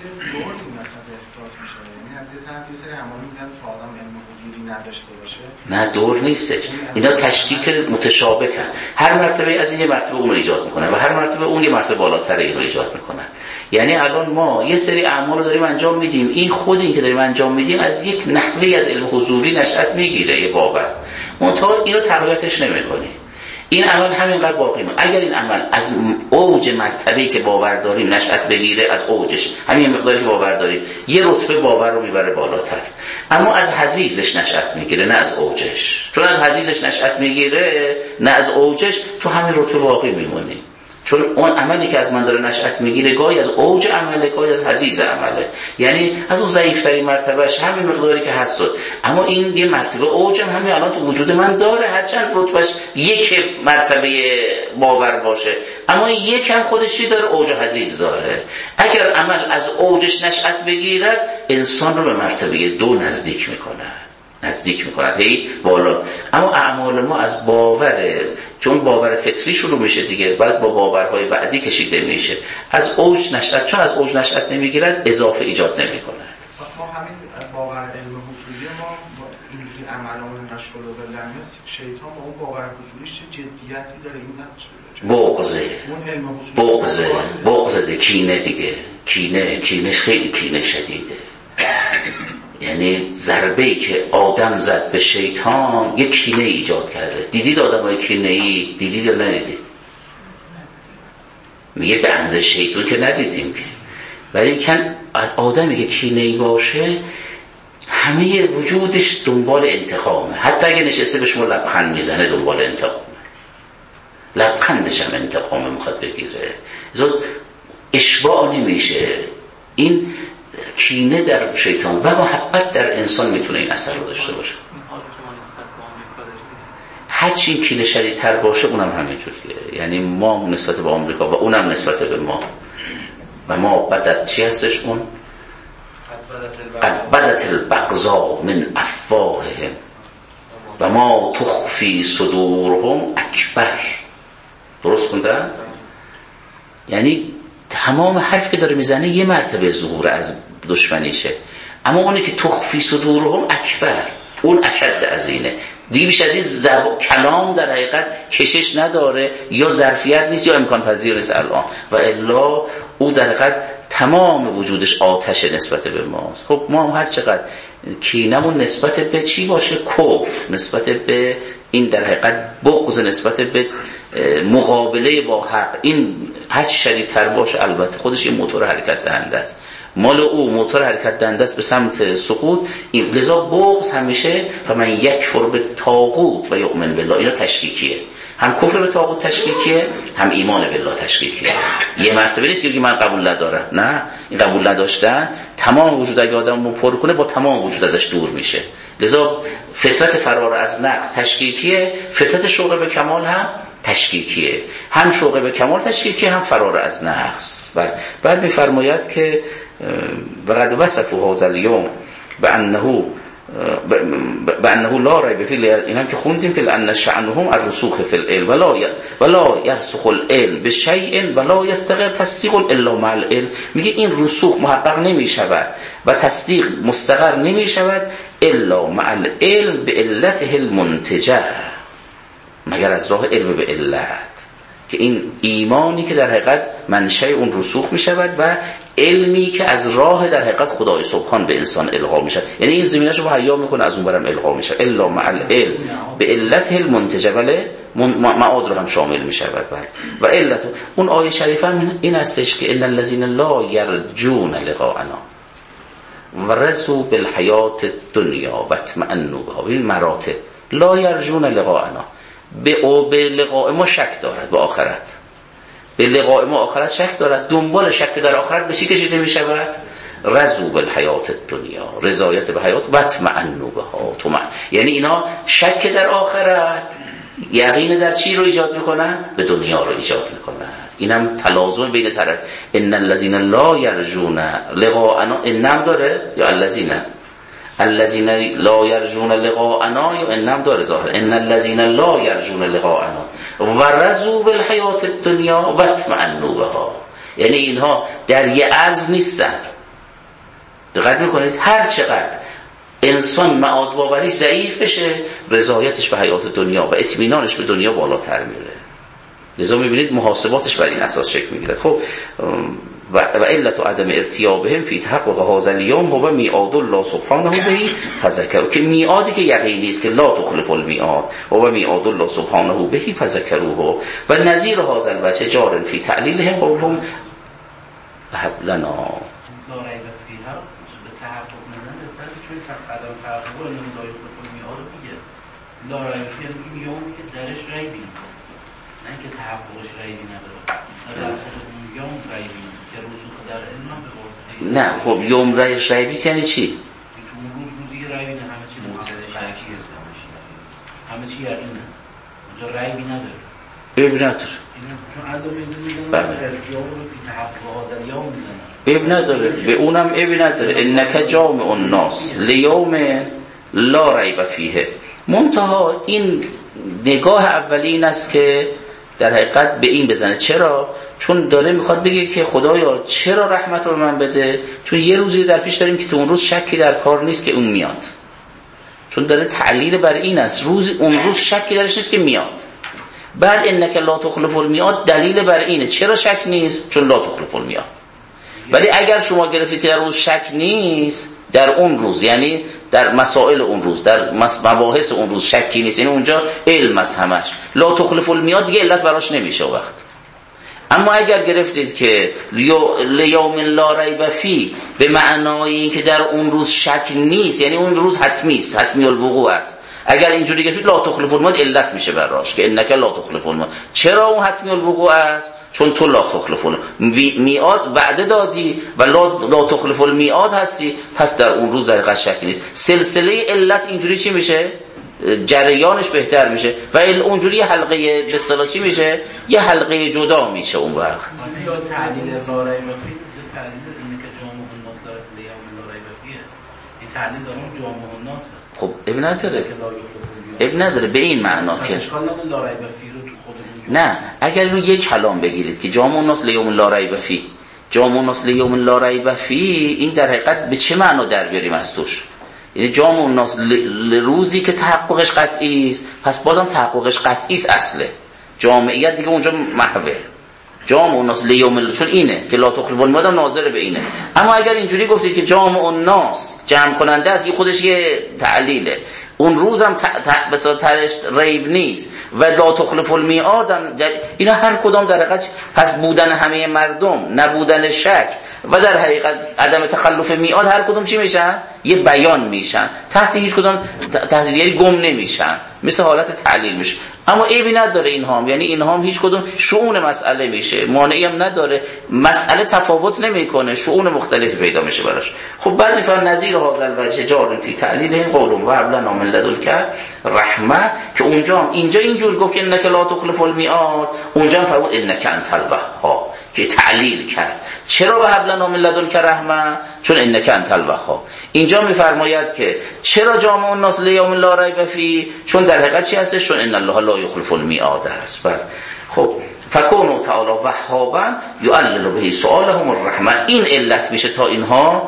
[SPEAKER 3] نه دور نیستش، اینا تشکیک متشابه کن. هر مرتبه از این یه مرتبه اون رو ایجاد میکنه و هر مرتبه اون یه مرتبه بالاتر این رو ایجاد میکنه. یعنی الان ما یه سری اعمال رو داریم انجام میدیم، این خود این که داریم انجام میدیم از یک نحوی از علم حضوری نشأت میگیره، یه باور، منتها اینو تقویتش نمیکنیم. این عمل همینقدر باقی مونه. اگر این عمل از اوج مرتبه‌ای که باور داریم نشأت بگیره، از اوجش همین مقداری که باور داریم یه رتبه باور رو میبره بالاتر، اما از حضیضش نشأت میگیره نه از اوجش. چون از حضیضش نشأت میگیره نه از اوجش، تو همین رتبه باقی میمونی. چون اون عملی که از من داره نشأت میگیره گاهی از اوج عمله، گاهی از حضیض عمله، یعنی از اون ضعیف‌ترین مرتبهش همین مقداری که هست شد. اما این یه مرتبه اوج هم همین الان تو وجود من داره، هرچند رتبهش یک مرتبه باور باشه، اما این یک هم خودش چی داره؟ اوج و حضیض داره. اگر عمل از اوجش نشأت بگیرد انسان رو به مرتبه دو نزدیک میکنه، نزدیک میکند هی بالا. اما اعمال ما از باوره، چون باور فطری شروع میشه دیگه، بعد با باورهای بعدی کشیده میشه، از اوج نشأت، چون از اوج نشأت نمیگیرد اضافه ایجاد نمیکنه.
[SPEAKER 2] ما همین باور علم حصولی ما اینجوری عملمون نشول و بلنس، شیطان با اون باور حصولیش چه جدیتی داره؟ این
[SPEAKER 3] بغضه بغضه بغضه کینه دیگه، کینه کینش خیلی کینه شدیده. یعنی ضربه‌ای که آدم زد به شیطان یک کینه ایجاد کرده. دیدید آدمای کینه‌ای؟ دیدید یا ندیدید؟ میگه به اندازه شیطان که ندیدیم که، ولی کن آدمی که کینه‌ای باشه همه وجودش دنبال انتقامه. حتی اگه نشسته به شما لبخند میزنه دنبال انتقامه، لبخندش هم انتقامه میخواد بگیره، زود اشباع نمیشه. این کینه در شیطان و محبت در انسان میتونه این اثر رو داشته باشه. هرچی این کینه شدیدتر باشه اونم همینجوریه. یعنی ما نسبت به آمریکا و اونم نسبت به ما، و ما بدت چی هستش؟ اون قد بدت البغضاء من افواههم و ما تخفی صدورهم اکبر. درست خوندم؟ یعنی تمام حرف که داره میزنه یه مرتبه ظهور از دشمنیشه، اما اونی که تخفی صدورهم اکبر، اون اشد از اینه دیگه. بیش از این زب... کلام در حقیقت کشش نداره، یا ظرفیت نیست یا امکان پذیر نیست الان، و الا او در حقیقت تمام وجودش آتش نسبت به ماست. خب ما هم هر چقدر کینمون نسبت به چی باشه؟ کفر، نسبت به این در حقیقت بغض، نسبت به مقابله با حق، این هر چی شدیدتر باشه البته خودش یه موتور حرکت دهنده است. مال او موتور حرکت دهنده است به سمت سقوط. این لذا بغض همیشه فمن یکفر به طاغوت و یؤمن بالله، اینا تشکیکیه، هم کفر به طاغوت تشکیکیه، هم ایمان بالله تشکیکیه. یه مرتبه نیست که من قبول ندارم، نه، این قبول نداشتن تمام وجود اگه آدمو پر کنه با تمام وجود ازش دور میشه. لذا فطرت فرار از نقص تشکیکیه، فطرت شوق به کمال هم تشکیکیه، هم شوق به کمال تشکیکیه، هم فرار از نقص. بعد میفرماید که وقد وصفوا هذا اليوم بانه بانه لا ریب فیه، این هم که خوندیم که لان شأنهم الرسوخ فی العلم ولا ولا يرسخ العلم بشیء ولا يستقر تصدیق الا مع العلم. میگه این رسوخ محقق نمی شود و تصدیق مستقر نمی شود الا مع العلم بعلته المنتجه، مگر از راه علم به علت، که این ایمانی که در حقیقت منشأ اون رسوخ می شود و علمی که از راه در حقیقت خدای سبحان به انسان القا می شود. یعنی این زمینش رو حیا میکنه، از اون برم القا می شود. الا مع العلم به علت المنتجه، بله معاد رو هم شامل می شود. بله و علت اون آیه شریفه هم این هستش که ان الذين لا يرجون لقاءنا ورثوا بالحیات الدنیا و اطمئنوا بها. این مراتب لا يرجون لقاءنا، به او به لقاء ما شک دارد، به آخرت به لقاء ما آخرت شک دارد، دنبال شک در آخرت به چی کشیده می شود؟ رضوا بالحیات الدنیا، رضایت به حیات و اطمئنوا بها، طمع. یعنی اینا شک در آخرت، یقین در چی رو ایجاد میکنن؟ به دنیا رو ایجاد میکنن. اینم تلازم بین طرف ان الذين لا يرجون لقاءنا، انم داره یا الذين الذين لا يرجون لقاءنا، یا انم داره ظاهر ان الذين لا يرجون لقاءنا ورضوا بالحیات الدنیا و اطمئنوا بها. یعنی اینها در یه عرض نیستن. دقت میکنید هر چقدر انسان معاد باوریش ضعیف بشه، رضایتش به حیات دنیا و اطمینانش به دنیا بالاتر میره. لذا میبینید محاسباتش بر این اساس شکل میگیره. خب و علت عدم ارتیابهم فی تحقق هذا اليوم هو میعاد الله سبحانه به فذکروا، که میعادی که یقینی است که لا تخلف الميعاد و میعاد الله سبحانه به فذکروه و نظیر هذا الوجه جار فی تعلیلهم قولهم هب لنا
[SPEAKER 5] لا ریب فیها به تحقق نمیدن، چون عدم تحقق و لا تخلف الميعاد میگه لا ریب فیها میگه که درش ریبی نیست، نه که تحققش ریبی نداره، نه در خود یوم ریبی نیست که رسوخ در علم هم به واسطه.
[SPEAKER 3] نه خب یوم ریبی ریبی یعنی چی؟
[SPEAKER 5] تو روز روزی ریبی نه، همه چی مقصد شکی است، همه چی یقینه، اونجا ریبی نداره.
[SPEAKER 3] ریبی نداره.
[SPEAKER 5] چون عدم میدونن ارتیاب رو فی تحقق هذا اليوم میزنن.
[SPEAKER 3] اب نداره، به اونم اب نداره. انک جامع الناس لیوم لا ریب فیه. منتها این نگاه اولی این است که در حقیقت به این بزنه. چرا؟ چون داره میخواد بگه که خدایا چرا رحمت رو به من بده؟ چون یه روزی در پیش داریم که تو اون روز شکی در کار نیست که اون میاد. چون داره تعلیل بر این است، روز اون روز شکی درش نیست که میاد. بعد انک لا تخلف المیعاد دلیل بر اینه. چرا شک نیست؟ چون لا تخلف المیعاد. ولی اگر شما گرفتید که در روز شک نیست، در اون روز یعنی در مسائل اون روز، در مباحث اون روز شکی نیست، یعنی اونجا علم است همش، لا تخلف المیعاد دیگه علت براش نمیشه وقت. اما اگر گرفتید که لیوم لا ریب فی به معنای این که در اون روز شک نیست، یعنی اون روز حتمی است، حتمی الوقوع است، اگر اینجوری گرفتید لا تخلف المیعاد علت میشه براش که انک لا تخلف المیعاد. چرا اون حتمی الوقوع است؟ چون تو لا تخلف المیعاد وعده دادی و لا, لا تخلف المیعاد هستی، پس در اون روز در حقیقت شک نیست. سلسله علت اینجوری چی میشه؟ جریانش بهتر میشه و اونجوری حلقه به اصطلاح چی میشه؟ یه حلقه جدا میشه اون وقت.
[SPEAKER 5] مثلا تعلیل لا ریب فیه، تعلیل اینه که جامع الناس داره لیوم لا ریب فیه، این تعلیل داره اون جامع الناس.
[SPEAKER 3] خب ابن نداره، ابن نداره به این معنا که
[SPEAKER 5] اشکال نداره لا ریب فیه رو تو خود.
[SPEAKER 3] نه اگر رو یک کلام بگیرید که جامع الناس لیوم لا ریب فیه، جامع الناس لیوم لا ریب فیه، این در حقیقت به چه معنا در بیاریم از توش؟ یعنی جامع الناس روزی که تحققش قطعی است، پس بازم تحققش قطعی است اصله. جامعیت دیگه اونجا محوه. جامع الناس لیوم، چون اینه که لا تخلف المیعاد ناظر به اینه. اما اگر اینجوری گفتید که جامع الناس جمع کننده است، این خودش یه تعلیله، اون روزم بسا ترش ریب نیست و لا تخلف المیعاد هم جل... اینا هر کدام در حقیقت پس بودن همه مردم، نبودن شک و در حقیقت عدم تخلف میعاد هر کدام چی میشن؟ یه بیان میشن، تحت هیچ کدام تحت دیگری گم نمیشن، مثل حالت تعلیل میشه. اما عیبی نداره اینها هم، یعنی اینها هم هیچ کدوم شؤون مسئله میشه، مانعی هم نداره، مسئله تفاوت نمیکنه، شؤون مختلفی پیدا میشه براش. خب بعد میفرماید نظیر هذا الوجه جار فی تعلیل قول و ابلنا من لدنک رحمه، که اونجا هم اینجا اینجور گفت که انک لا تخلف المیعاد، اونجا هم فرمود انک انت الوهاب که تعلیل کرد. چرا به ابلنا من لدنک رحمه؟ چون انک انت الوهاب. اینجا میفرماید که چرا جامع الناس لیوم لا ریب فیه؟ چون در حقیقت چی هستش؟ چون ان الله لا یخلف المیعاد است. خب فکونوا تعالی وهابا یعلل به سؤالهم الرحمه، این علت میشه تا اینها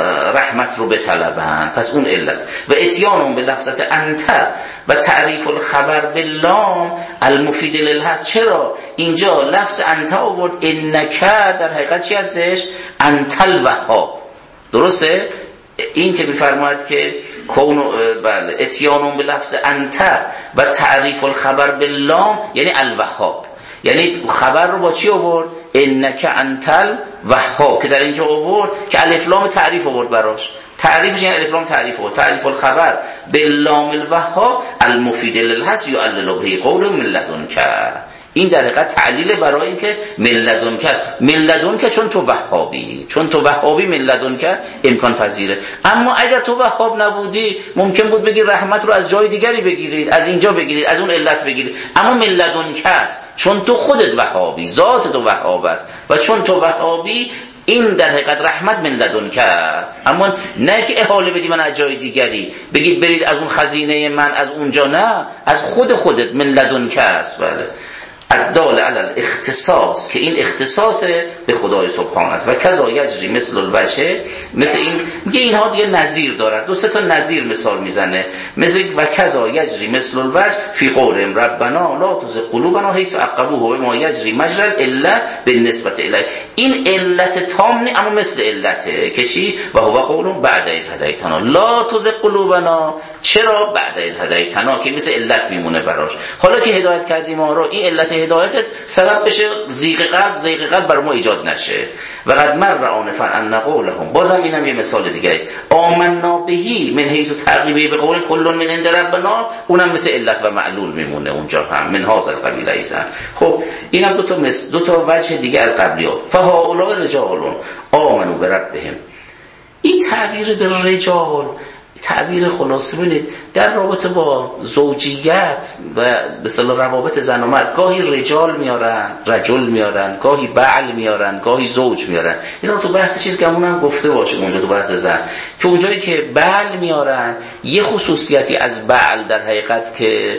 [SPEAKER 3] رحمت رو بطلبن. پس اون علت و اتیانهم به لفظت انت و تعریف الخبر باللام المفید للحصر. چرا اینجا لفظ انت آورد؟ انک در حقیقت چی هستش؟ انت الوهاب. درسته؟ این که میفرماید که کون بله اتیانهم به لفظ انت و تعریف الخبر باللام یعنی الوهاب، یعنی خبر رو با چی آورد؟ انک انت الوهاب، که در اینجا آورد که الف لام تعریف آورد براش، تعریفش یعنی الف لام تعریف آورد، تعریف الخبر باللام الوهاب المفید للحصر یعلل به قول من لدنک. این در حقیقت تعلیل برای این که من لدنک، من لدنک چون تو وهابی، چون تو وهابی من لدنک امکان پذیره. اما اگر تو وهاب نبودی ممکن بود بگی رحمت رو از جای دیگری بگیرید، از اینجا بگیرید، از اون علت بگیرید، اما من لدنک است چون تو خودت وهابی، ذات تو وهاب است و چون تو وهابی این در حقیقت رحمت من لدنک است. اما نه که احاله بدی من از جای دیگری، بگید برید از اون خزینه من، از اونجا، نه، از خود خودت من لدنک است. بله الدال علی الاختصاص، که این اختصاص به خدای سبحان است. و کذا یجری مثل الوجه، مثل این میگه اینها دیگه نظیر دارد، دو سه تا نظیر مثال میزنه، مثل و کذا یجری مثل الوجه فی قولهم ربنا لا تزغ قلوبنا حیث عقبوه ما یجری مجرى الا بالنسبه الیه. این علت تام نه، اما مثل علته که چی؟ و هو قولهم بعد از هدایتنا لا تزغ قلوبنا. چرا بعد از هدایتنا؟ که مثل علت میمونه براش. حالا که هدایت کردیم ما رو، این علت هدایتت سبب بشه زیغ قلب، زیغ قلب بر ما ایجاد نشه. و قد مر آنفا ان قولهم، بازم اینم یه مثال دیگه است، آمنا بهی من حیث ترغیبی به قول کل من عند ربنا، اونم مثل علت و معلول میمونه اونجا هم من هذا القبیل ایزن. خب اینم دو تا مثل دو تا وجه دیگه از قبلی‌ها. فهؤلاء رجال آمنوا بربهم، این تعبیر به رجال تعبیر خلاصه ببینید در رابطه با زوجیت و به اصطلاح روابط زن و مرد گاهی رجال میارن، رجل میارن، گاهی بعل میارن، گاهی زوج میارن. اینا تو بحث چیز که همونم گفته باشه اونجا تو بحث زن، که اونجایی که بعل میارن یه خصوصیتی از بعل در حقیقت که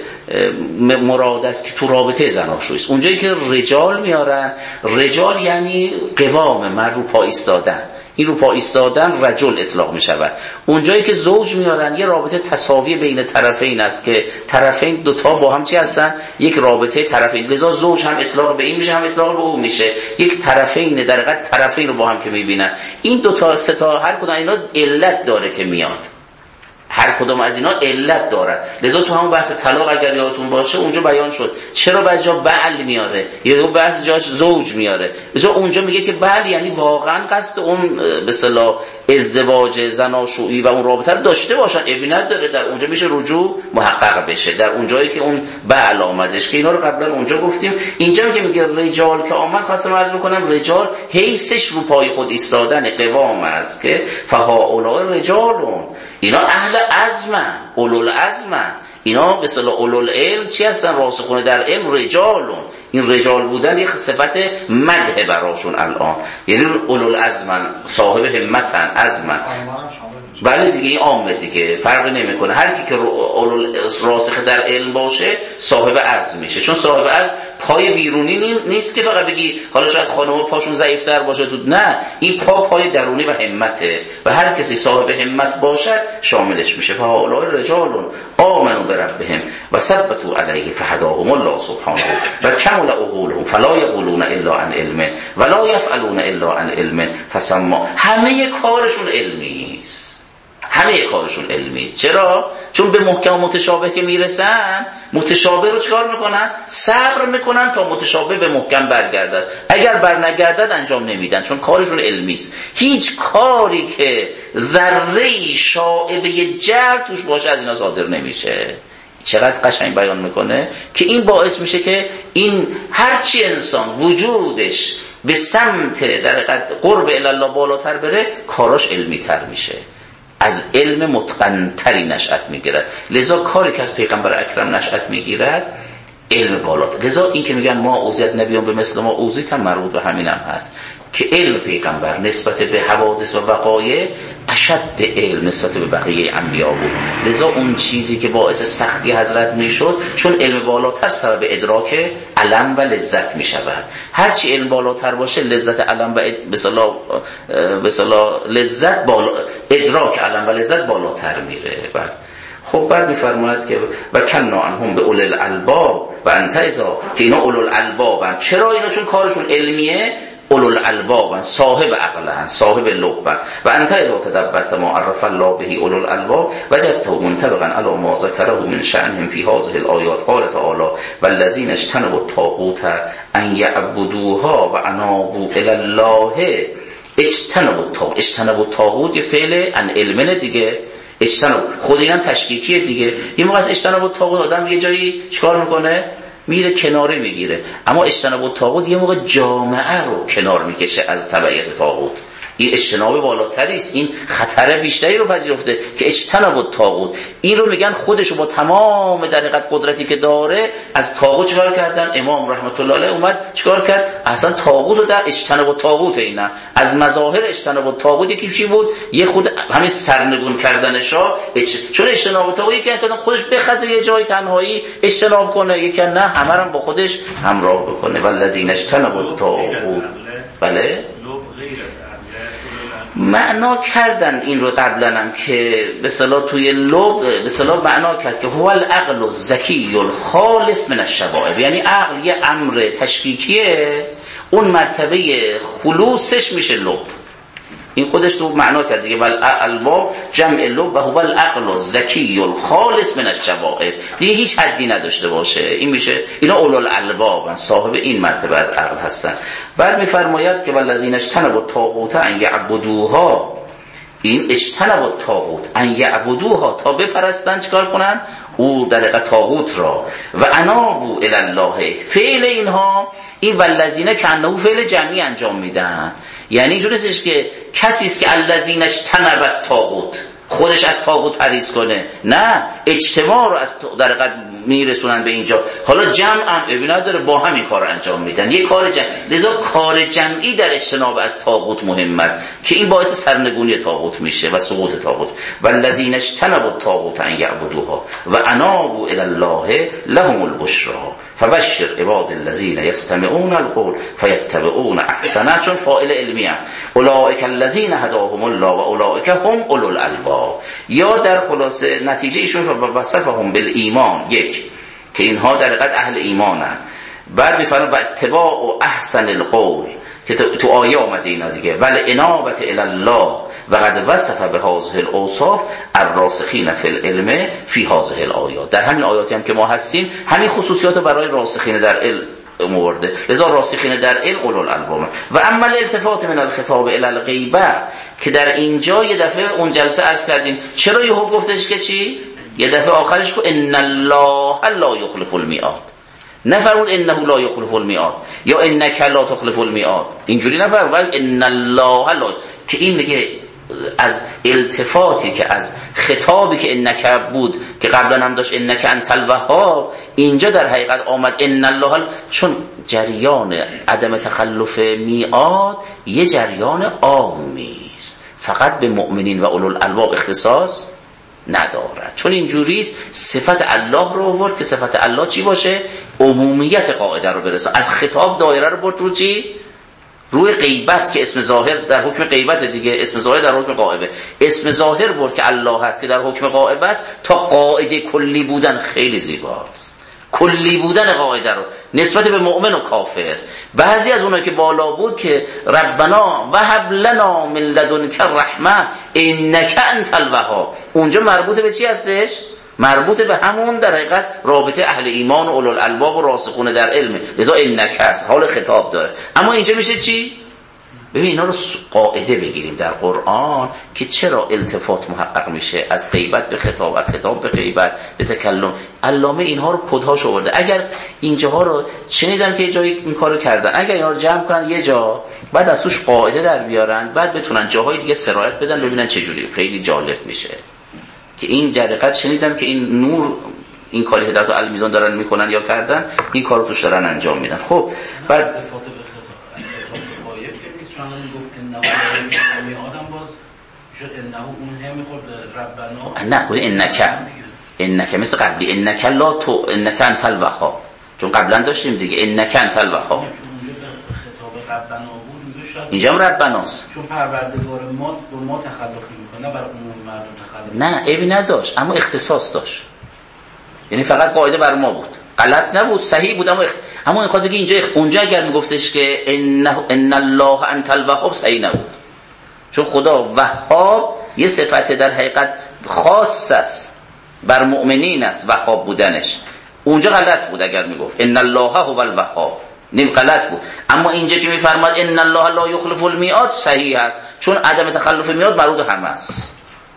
[SPEAKER 3] مراد است که تو رابطه زناشویی است. اونجایی که رجال میارن، رجال یعنی قوام، مرد رو پا ایستادن، این رو پا ایستادن رجل اطلاق می شود. اونجایی که زوج میارن یه رابطه تساوی بین طرفین است که طرفین دوتا با هم چی هستن؟ یک رابطه طرفین، لذا زوج هم اطلاق به این میشه، هم اطلاق به اون میشه، یک طرفین در حقیقت طرفین رو با هم که میبینن. این دوتا سه تا هر کدوم اینا علت داره که میاد، هر کدوم از اینا علت دارد. لذا تو همون بحث طلاق اگر یادتون باشه اونجا بیان شد چرا بعضی جا بعل میاره یا بعضی جاش زوج میاره. لذا اونجا میگه که بعل یعنی واقعا قصد اون به اصطلاح ازدواج زناشویی و اون رابطه رو داشته باشن، ابینت داره، در اونجا میشه رجوع محقق بشه، در اونجایی که اون بعل آمدش، که اینا رو قبلا اونجا گفتیم. اینجا که میگه رجال که آمد، خواستم عرض بکنم رجال حیثش رو پای خود ایستادن قوام است، که فهؤلاء رجالون، اینا اهل عزمن، اولو العزمن، اینا به اصطلاح اولو العلم چی هستن؟ راسخون در علم، رجالون. این رجال بودن یک صفت مدح براشون الان، یعنی اولو العزمن، صاحب همتن، عزمن. بله دیگه این عامه دیگه، فرقی نمیکنه. هر کی که راسخ در علم باشه صاحب عزم میشه، چون صاحب عزم پای بیرونی نیست که فقط بگی حالا شاید خانم‌ها پاشون ضعیف‌تر باشه تو، نه، این پا پای درونی و همته و هر کسی صاحب همت باشد شاملش میشه. فهؤلاء رجال آمنوا بربهم و ثبتوا علیه فهداهم الله سبحانه و کمل عقولهم فلا یقولون الا عن علم ولا یفعلون الا عن علم فسما. همه کارشون علمی است، همه کارشون علمی است. چرا؟ چون به محکم و متشابه که میرسن، متشابه رو چکار میکنن؟ صبر میکنن تا متشابه به محکم برگردد. اگر بر نگردد انجام نمیدن، چون کارشون علمی است. هیچ کاری که ذره‌ای شائبه جهل توش باشه از اینا صادر نمیشه. چقدر قشنگ بیان میکنه که این باعث میشه که این هرچی انسان وجودش به سمت در قرب الله بالاتر بره، کاراش علمی تر میشه، از علم متقنتری نشأت میگیرد. لذا کاری که از پیغمبر اکرم نشأت میگیرد علم بالاتر. لذا این که میگن ما اوذیت نبیان به مثل ما اوذیت هم مربوط به همین هم هست که علم پیغمبر نسبت به حوادث و وقایع اشد علم نسبت به بقیه انبیا بود. لذا اون چیزی که باعث سختی حضرت میشد، چون علم بالاتر سبب ادراک علم و لذت میشود. هرچی علم بالاتر باشه لذت علم و به اصطلاح لذت بالا، ادراک علم و لذت بالاتر میره. بعد خب بعد میفرماید که و کنا عنهم به اول الالباب و انت اذا، که اینا اول الالبابن. چرا اینا؟ چون کارشون علمیه. اولو الالباب، صاحب عقلن، صاحب لبن. و انت اذا تدبرت ما عرف الله به اولو الالباب وجدته منطبقا علی ما ذکره من شأنهم فی هذه الآیات. قال تعالی والذین اجتنبوا الطاغوت ان یعبدوها و انابوا الی الله اجتنبوا الطاغوت. اجتنبوا الطاغوت یه فعل ان علمنه دیگه، اجتناب خود اینم تشکیکیه دیگه. یه موقع از اجتناب الطاغوت آدم یه جایی چیکار میکنه؟ میره کناره میگیره. اما اجتناب الطاغوت یه موقع جامعه رو کنار میکشه از تبعیت طاغوت. این اجتناب بالاتری است، این خطر بیشتری رو پذیرفته که اجتناب الطاغوت. این رو میگن خودش با تمام در حقیقت قدرتی که داره از طاغوت چیکار کردن؟ امام رحمت الله علیه اومد چیکار کرد؟ اصلا طاغوت رو در اجتناب الطاغوت، اینا از مظاهر اجتناب الطاغوت یکی چی بود؟ یه خود همین سرنگون کردنشا. چون اجتناب الطاغوت یکی که خودش بخزه یه جای تنهایی اجتناب کنه، یکی نه همه رو با خودش همراه بکنه. والذین اجتنبوا الطاغوت. بله معنا کردن این رو قبلا هم که به اصطلاح توی لغت به اصطلاح معنا کرد که هو العقل الذکی الخالص من الشوائب، یعنی عقل یه امر تشکیکیه، اون مرتبه خلوصش میشه لب. این خودش تو معنا کرد دیگه. ول الباب جمع لب و هو العقل الذکی الخالص من الشوائب، دیگه هیچ حدی نداشته باشه. این میشه اینا اولو الالباب، صاحب این مرتبه از عقل هستن. بعد میفرماید که والذین اجتنبوا الطاغوت ان یعبدوها، این اجتنبوا الطاغوت ان یعبدوها، تا بپرستن چیکار کنن؟ او در حقیقت طاغوت را. و انابوا الی الله، فعل اینها این والذین که انه فعل جمعی انجام میدن، یعنی اینجوری نیستش که کسی است که الذین اجتنبوا الطاغوت خودش از طاغوت پرهیز کنه، نه، اجتماع رو از در حقیقت میرسونن به اینجا. حالا جمع هم ابی نداره، با همین کار رو انجام میدن، یه کار جمع. لذا کار جمعی در اجتناب از طاغوت مهم است که این باعث سرنگونی طاغوت میشه و سقوط طاغوت. والذین اجتنبوا الطاغوت ان یعبدوها و انابوا الی الله لهم البشری فبشر عباد الذین یستمعون القول فیتبعون احسنه، چون فاعل علمی ام. اولئک الذین هداهم الله و اولئک هم اولو الالباب. یا در خلاصه نتیجه ایشون وصفهم بالایمان، یک که اینها در حقیقت اهل ایمانن. بعد میفرماید و اتباع و احسن القول که تو آیه آمده اینا دیگه، ول انابت الی الله و قد وصف به هذه الاوصاف الراسخین فی العلم فی هذه الآیات. در همین آیاتی هم که ما هستیم همین خصوصیات برای راسخین در علم مورده. لذا راسخین در علم اولو الالباب. و اما الالتفات من الخطاب الی الغیبه، که در اینجا یه دفعه اون جلسه عرض کردیم چرا یهو گفتش که چی؟ یه دفعه آخرش کو ان الله لا یخلف المیعاد، نفرمود انه لا یخلف المیعاد یا انک لا تخلف المیعاد، اینجوری نفرمود ان الله لا، که این میگه از التفاتی که از خطابی که انک بود که قبلا هم داشت انک انت الوهاب، اینجا در حقیقت آمد ان الله، چون جریان عدم تخلف میعاد یه جریان عامی است. فقط به مؤمنین و اولوالالباب اختصاص ندارد. چون اینجوریست صفت الله رو آورد که صفت الله چی باشه؟ عمومیت قاعده رو برسه. از خطاب دایره رو برد رو چی؟ روی غیبت که اسم ظاهر در حکم غیبت دیگه، اسم ظاهر در حکم غائبه. اسم ظاهر برد که الله هست که در حکم غائب است، تا قاعده کلی بودن خیلی زیباست. کلی بودن قاعده رو نسبت به مؤمن و کافر. بعضی از اونایی که بالا بود که ربنا وهب لنا من لدنک رحمه انک انت الوهاب، اونجا مربوط به چی هستش؟ مربوط به همون در حقیقت رابطه اهل ایمان و اولوالالباب و راسخون در علم، لذا انک هست، حال خطاب داره. اما اینجا میشه چی؟ ببین اینا رو قاعده بگیریم در قرآن که چرا التفات محقق میشه از غیبت به خطاب، از خطاب به غیبت به تکلم. علامه اینها رو کدهاش آورده. اگر اینجاها رو شنیدم که یه جایی این کارو کردن، اگر اینا رو جمع کنن یه جا، بعد از توش قاعده در بیارن، بعد بتونن جاهای دیگه سرایت بدن، ببینن چه جوری. خیلی جالب میشه که این جرقت شنیدم که این نور این کاری هدایت المیزان دارن میکنن یا کردن، این کارو توش دارن انجام میدن. خب بعد
[SPEAKER 5] چون گفت انه آدم باز شد انه اون هم میخورد ربنا،
[SPEAKER 3] نه گفت انک انک مثل قبلی انک لا تو انک انت الوهاب، چون قبلا داشتیم دیگه انک انت الوهاب.
[SPEAKER 5] چون اونجا خطاب ربنا بود،
[SPEAKER 3] اینجا هم ربناست
[SPEAKER 5] چون پروردگار ماست و ما تخلف میکنه، برای عموم مردم تخلف
[SPEAKER 3] نه عیبی نداشت، اما اختصاص داشت. یعنی فقط قاعده بر ما بود، غلط نبود، صحیح بود، اما اخ... اما این خود بگی اینجا اخ... اونجا اگر میگفتش که ان ان الله انت الوهاب صحیح نبود، چون خدا وهاب یه صفت در حقیقت خاص است بر مؤمنین است، وهاب بودنش. اونجا غلط بود اگر میگفت ان الله هو الوهاب، نیم غلط بود. اما اینجا که میفرماد ان الله لا یخلف المیعاد صحیح است، چون عدم تخلف میعاد مربوط همه است.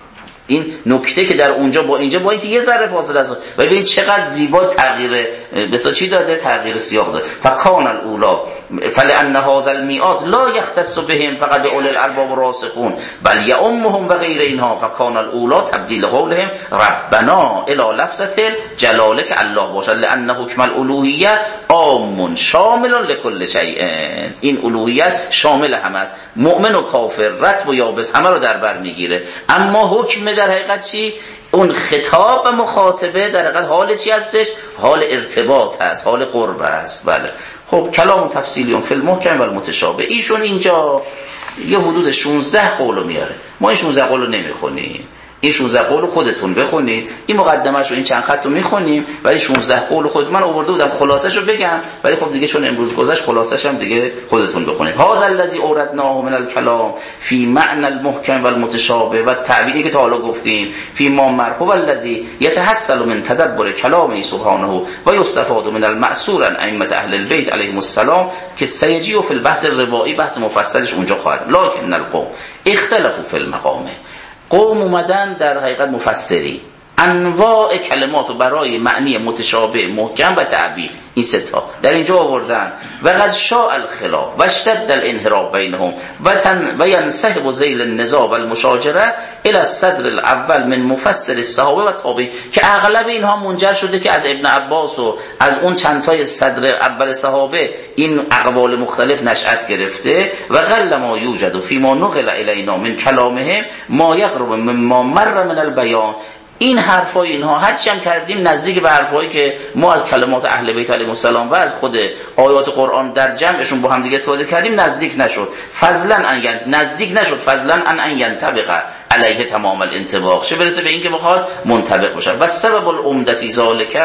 [SPEAKER 3] این نکته که در اونجا با اینجا با اینکه یه ذره فاصله است، ولی ببین چقدر زیبا تغییر بسا چی داده، تغییر سیاق داده. فکان الاولا فلان هذا المیعاد لا یختص بهم فقط به اول الالباب راسخون بل یعمهم و غیر اینها. فکان الاولا تبدیل قولهم ربنا الی لفظه جلاله که الله باشد، لان حکم الالوهیه عام شامل لكل شیء. این الوهیت شامل همه است، مؤمن و کافر، رطب و یابس همه رو در بر میگیره. اما حکم در حقیقت چی؟ اون خطاب و مخاطبه در حقیقت حال چی هستش؟ حال ارتباط هست، حال قرب هست. بله خب کلام تفصیلیون فی المحکم و المتشابه. ایشون اینجا یه حدود شانزده قولو میاره، ما این شانزده قولو نمیخونیم، این شانزده قول خودتون بخونید، این مقدمه‌شو این چند خط رو میخونیم، ولی شانزده قول خود من آورده بودم خلاصه‌شو بگم، ولی خب دیگه چون امروز گذشت خلاصه‌ش هم دیگه خودتون بخونید. هذا الذی اوردناه من الکلام فی معنى المحکم والمتشابه و تعبیری که تا حالا گفتیم فی ما مرحوب الذی یتحصل من تدبر کلامه سبحانه و یستفاد من المأثور عن ائمه اهل البیت علیهم السلام که سیجی فی البحث الروایی، بحث مفصلش اونجا خواهد. لکن القوم اختلفوا فی المقام، قوم اومدن در حقیقت مفسری انواع کلمات برای معنی متشابه، محکم و تعبیر، این سه تا در اینجا آوردن. و قد شاء الخلاف و اشتد الانحراف بینهم و تن و ينسحب ذیل النزاع والمشاجره الى الصدر الاول من مفسر الصحابه و تابعین، که اغلب اینها منجر شده که از ابن عباس و از اون چند تای صدر اول صحابه این اقوال مختلف نشأت گرفته. و قل ما یوجد فی ما نقل الینا من کلامهم ما یقرب مما مر من البیان. این حرفای اینها هرچی هم کردیم نزدیک به حرفایی که ما از کلمات اهل بیت علیهم السلام و از خود آیات قرآن در جمعشون با هم دیگه استفاده کردیم نزدیک نشد. فضلا ان نزدیک نشد فضلا ان ان ينطبق علیه تمام الانطباق، چه برسه به این که بخواد منطبق باشه. و سبب العمده فی ذلک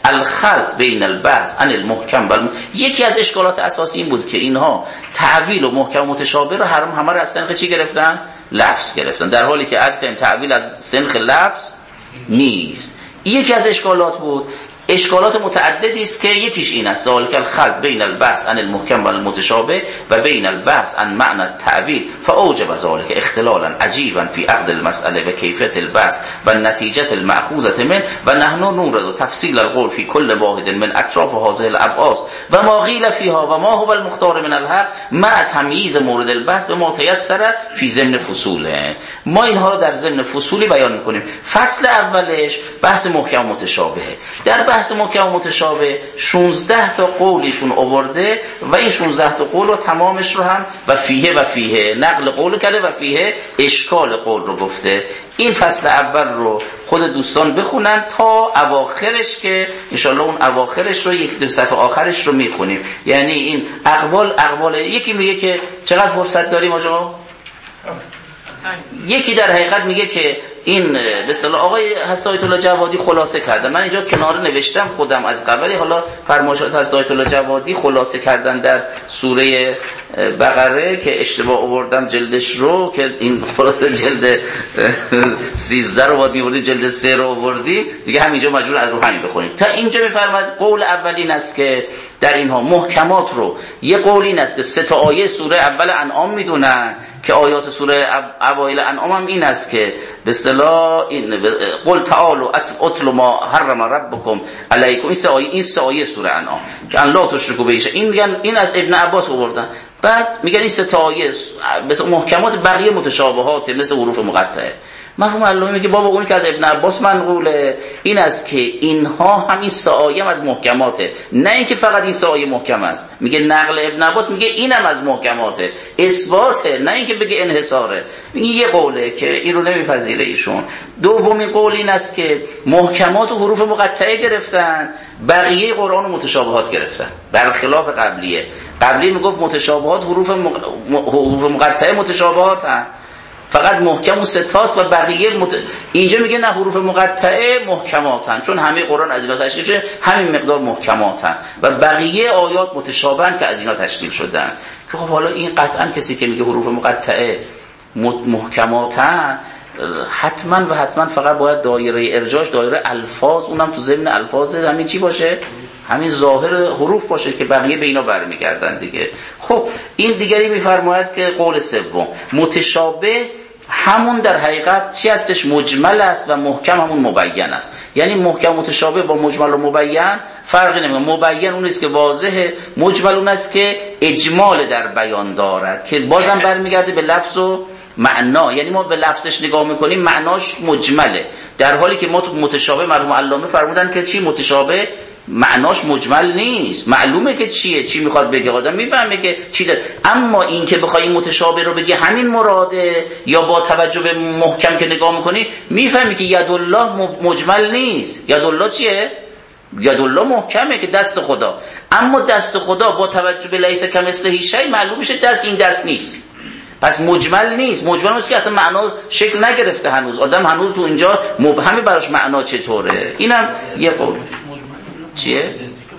[SPEAKER 3] الخلط بین البحث عن المحکم بل... یکی از اشکالات اساسی این بود که اینها تعویل و محکم و متشابه رو هر همه رو از سنخ چی گرفتن؟ لفظ گرفتن، در حالی که عدم تعویل از سنخ لفظ نیست. یکی از اشکالات بود. اشکالات متعددی است که یکیش این است ذالک الخلط بین البحث عن المحکم و المتشابه و بین البحث عن معنى التعبیر فاوجب ذلك اختلالا عجیبا فی عقد المسأله و کیفیت البحث و نتیجه المأخوذه من و نحن نورد تفصیل القول فی کل واحد من اطراف هذه الابعاث و ما قیل فیها و ما هو المختار من الحق مع تمییز مورد البحث به ما تیسر فی ضمن فصوله. ما اینها رو در ضمن فصولی بیان میکنیم. فصل اولش بحث محکم و متشابه، در بحث بحث محکم و متشابه شانزده تا قولیشون آورده و این شانزده تا قول و تمامش رو هم و فیه و فیه نقل قول کرده و فیه اشکال قول رو گفته. این فصل اول رو خود دوستان بخونن تا اواخرش که انشالله اون اواخرش رو یک دو صفحه آخرش رو میخونیم. یعنی این اقوال اقوال یکی میگه که چقدر فرصت داریم آجا؟ یکی در حقیقت میگه که این به اصطلاح آقای حضرت آیت الله جوادی خلاصه کردن، من اینجا کنار نوشتم خودم از قبلی، حالا فرمایشات حضرت آیت الله جوادی خلاصه کردن در سوره بقره که اشتباه آوردم جلدش رو که این خلاصه جلد سیزده رو باید می‌آوردیم، جلد سه رو آوردیم دیگه، همینجا مجبور از رو همین بخونیم. تا اینجا می‌فرماید قول اولین است که در اینها محکمات رو، یه قول این است که سه تا آیه سوره اول انعام میدونن که آیات سوره اوایل انعام هم این است که به اصطلاح این قل تعالوا اتل ما حرم ربکم علیکم، این سه آیه این سه آیه سوره انعام که ان لا تشرکوا به، این میگن این از ابن عباس آوردن. بعد میگن این سه تا آیه مثل محکمات، بقیه متشابهات مثل حروف مقطعه. مرحوم علامه میگه بابا اون که از ابن عباس منقوله این است که اینها همین سه آیه از محکماته، نه اینکه فقط این سه آیه محکم است. میگه نقل ابن عباس میگه اینم از محکماته، اثباته، نه اینکه بگه انحصاره. این یه قوله که این رو نمیپذیره ایشون. دومین قول این است که محکمات و حروف مقطعه گرفتن، بقیه قرآن و متشابهات گرفتن، برخلاف قبلیه. قبلی میگفت متشابهات حروف مق... حروف مقطعه متشابهات هم فقط محکم و ستاست و بقیه مت... اینجا میگه نه، حروف مقطعه محکماتن چون همه قرآن از اینا تشکیل شده، همین مقدار محکماتن و بقیه آیات متشابهن که از اینا تشکیل شدن. که خب حالا این قطعا کسی که میگه حروف مقطعه محکماتن حتما و حتما فقط باید دایره ارجاش دایره الفاظ، اونم تو ضمن الفاظ همین چی باشه، همین ظاهر حروف باشه که بقیه به اینا برمیگردن دیگه. خب این دیگری میفرماید که قول سوم متشابه همون در حقیقت چی هستش؟ مجمل است و محکم همون مبین است. یعنی محکم متشابه با مجمل و مبین فرقی نمیکنه. مبین اون است که واضحه، مجمل اون است که اجمال در بیان دارد که بازم برمیگرده به لفظ و معنا. یعنی ما به لفظش نگاه میکنیم معناش مجمله، در حالی که ما تو متشابه مرحوم علامه فرمودن که چی؟ متشابه معناش مجمل نیست، معلومه که چیه، چی میخواد بگه، آدم میفهمه که چی داره. اما این که بخوای متشابه رو بگی همین مراده، یا با توجه به محکم که نگاه میکنی میفهمی که یدالله مجمل نیست. یدالله چیه؟ یدالله محکمه که دست خدا، اما دست خدا با توجه به لیس کمثله شیء معلوم میشه دست این دست نیست، پس مجمل نیست. مجمل نیست که اصلا معنا شکل نگرفته هنوز، آدم هنوز تو اینجا مبهمه براش معنا چطوره. اینم یه قول چیه؟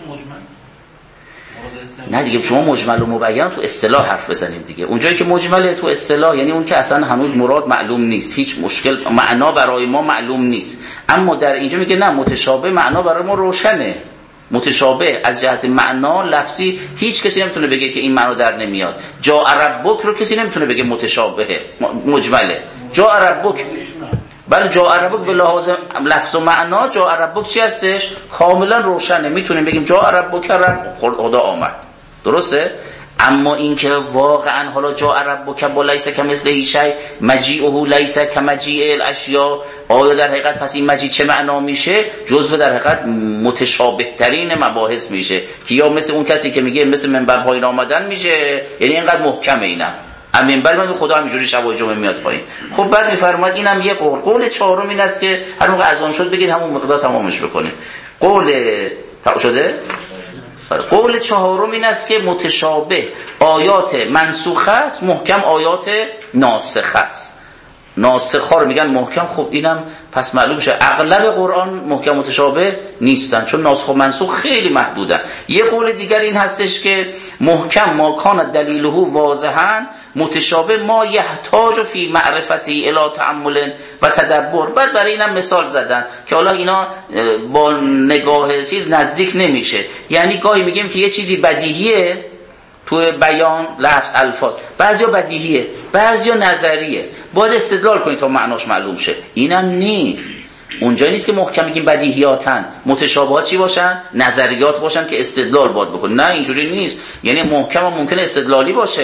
[SPEAKER 3] نه دیگه شما مجمل و مبین تو اصطلاح حرف بزنیم دیگه. اونجایی که مجمله تو اصطلاح یعنی اون که اصلا هنوز مراد معلوم نیست، هیچ مشکل، معنا برای ما معلوم نیست. اما در اینجا میگه نه، متشابه معنا برای ما روشنه. متشابه از جهت معنا لفظی هیچ کسی نمیتونه بگه که این معنا در نمیاد. جاء ربک رو کسی نمیتونه بگه متشابهه، مجمله. جاء ربک، بله جاء ربک به لحاظ لفظ و معنا جاء ربک چی هستش؟ کاملا روشنه، میتونیم بگیم جاء ربک، رب خدا آمد، درسته؟ اما این که واقعا حالا جاء ربک با لیس کمثله شیء مجیئه لیس کمجیء الاشیاء، آیا در حقیقت پس این مجیء چه معنا میشه؟ جزو در حقیقت متشابه ترین مباحث میشه که یا مثل اون کسی که میگه مثل منبر پایین آمدن میشه، یعنی اینقدر محکمه اینم منبر من خدا همینجوری شب جمعه میاد پایین. خب بعد میفرماید اینم یه قول. قول چهارم این است که هر موقع اذان شد بگید همون مقدار تمامش بکنید. قول شده؟ قول چهارم این است که متشابه آیات منسوخه است، محکم آیات ناسخه است. ناسخه رو میگن محکم. خب اینم پس معلوم شه اغلب قرآن محکم متشابه نیستن، چون ناسخ و منسوخ خیلی محدودن. یه قول دیگر این هستش که محکم ما کان دلیله واضحا، متشابه ما یحتاج فی معرفتی الی تأمل و تدبر. بعد برای اینم مثال زدن که حالا اینا با نگاه چیز نزدیک نمیشه. یعنی گاهی میگیم که یه چیزی بدیهیه تو بیان لفظ الفاظ، بعضیا بدیهیه بعضیا نظریه، باید استدلال کنید تا معناش معلوم شه. اینم نیست. اونجا نیست که محکم میگیم بدیهیاتن، متشابهات چی باشن؟ نظریات باشن که استدلال باید بکن. نه اینجوری نیست. یعنی محکم هم ممکنه استدلالی باشه،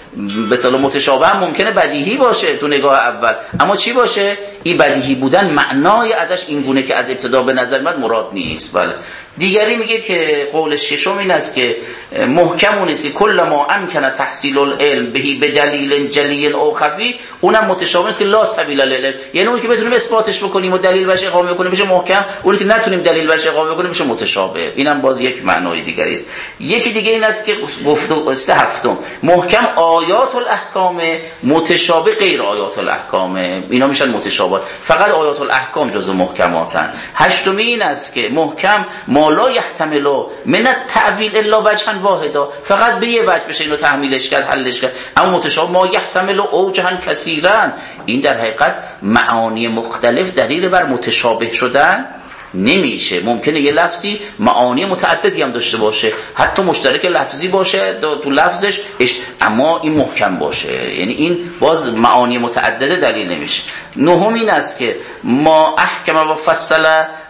[SPEAKER 3] به اصطلاح متشابه هم ممکنه بدیهی باشه تو نگاه اول، اما چی باشه؟ این بدیهی بودن معنای ازش این گونه که از ابتدا به نظر میاد مراد نیست. بله. دیگری میگه که قول ششم این است که محکم اون است که کل ما امکن تحصیل العلم بهی به دلیل جلی او خفی، اونم متشابه است که لا سبیل للعلم، یعنی اون که بتونیم اثباتش بکنیم و دلیل برش اقامه بکنیم بشه محکم، اون که نتونیم دلیل برش اقامه بکنیم بشه متشابه. اینم باز یک معنای دیگری است. یکی دیگه این است که گفت است هفتم محکم آیات الاحکام، متشابه غیر آیات الاحکام، اینا میشن متشابه، فقط آیات الاحکام جزو محکماتن. هشتمی این است که محکم ما لا یحتمل من التأویل الا وجها واحدا، فقط به یه وجه بشه اینو تحمیلش کرد حلش کرد. اما متشابه ما یحتمل اوجها کثیرا، این در حقیقت معانی مختلف دلیل بر متشابه شدن نمیشه. ممکنه یه لفظی معانی متعددی هم داشته باشه، حتی مشترک لفظی باشه تو لفظش، اما این محکم باشه، یعنی این باز معانی متعدده دلیل نمیشه. نهم این است که ما احکم و فصل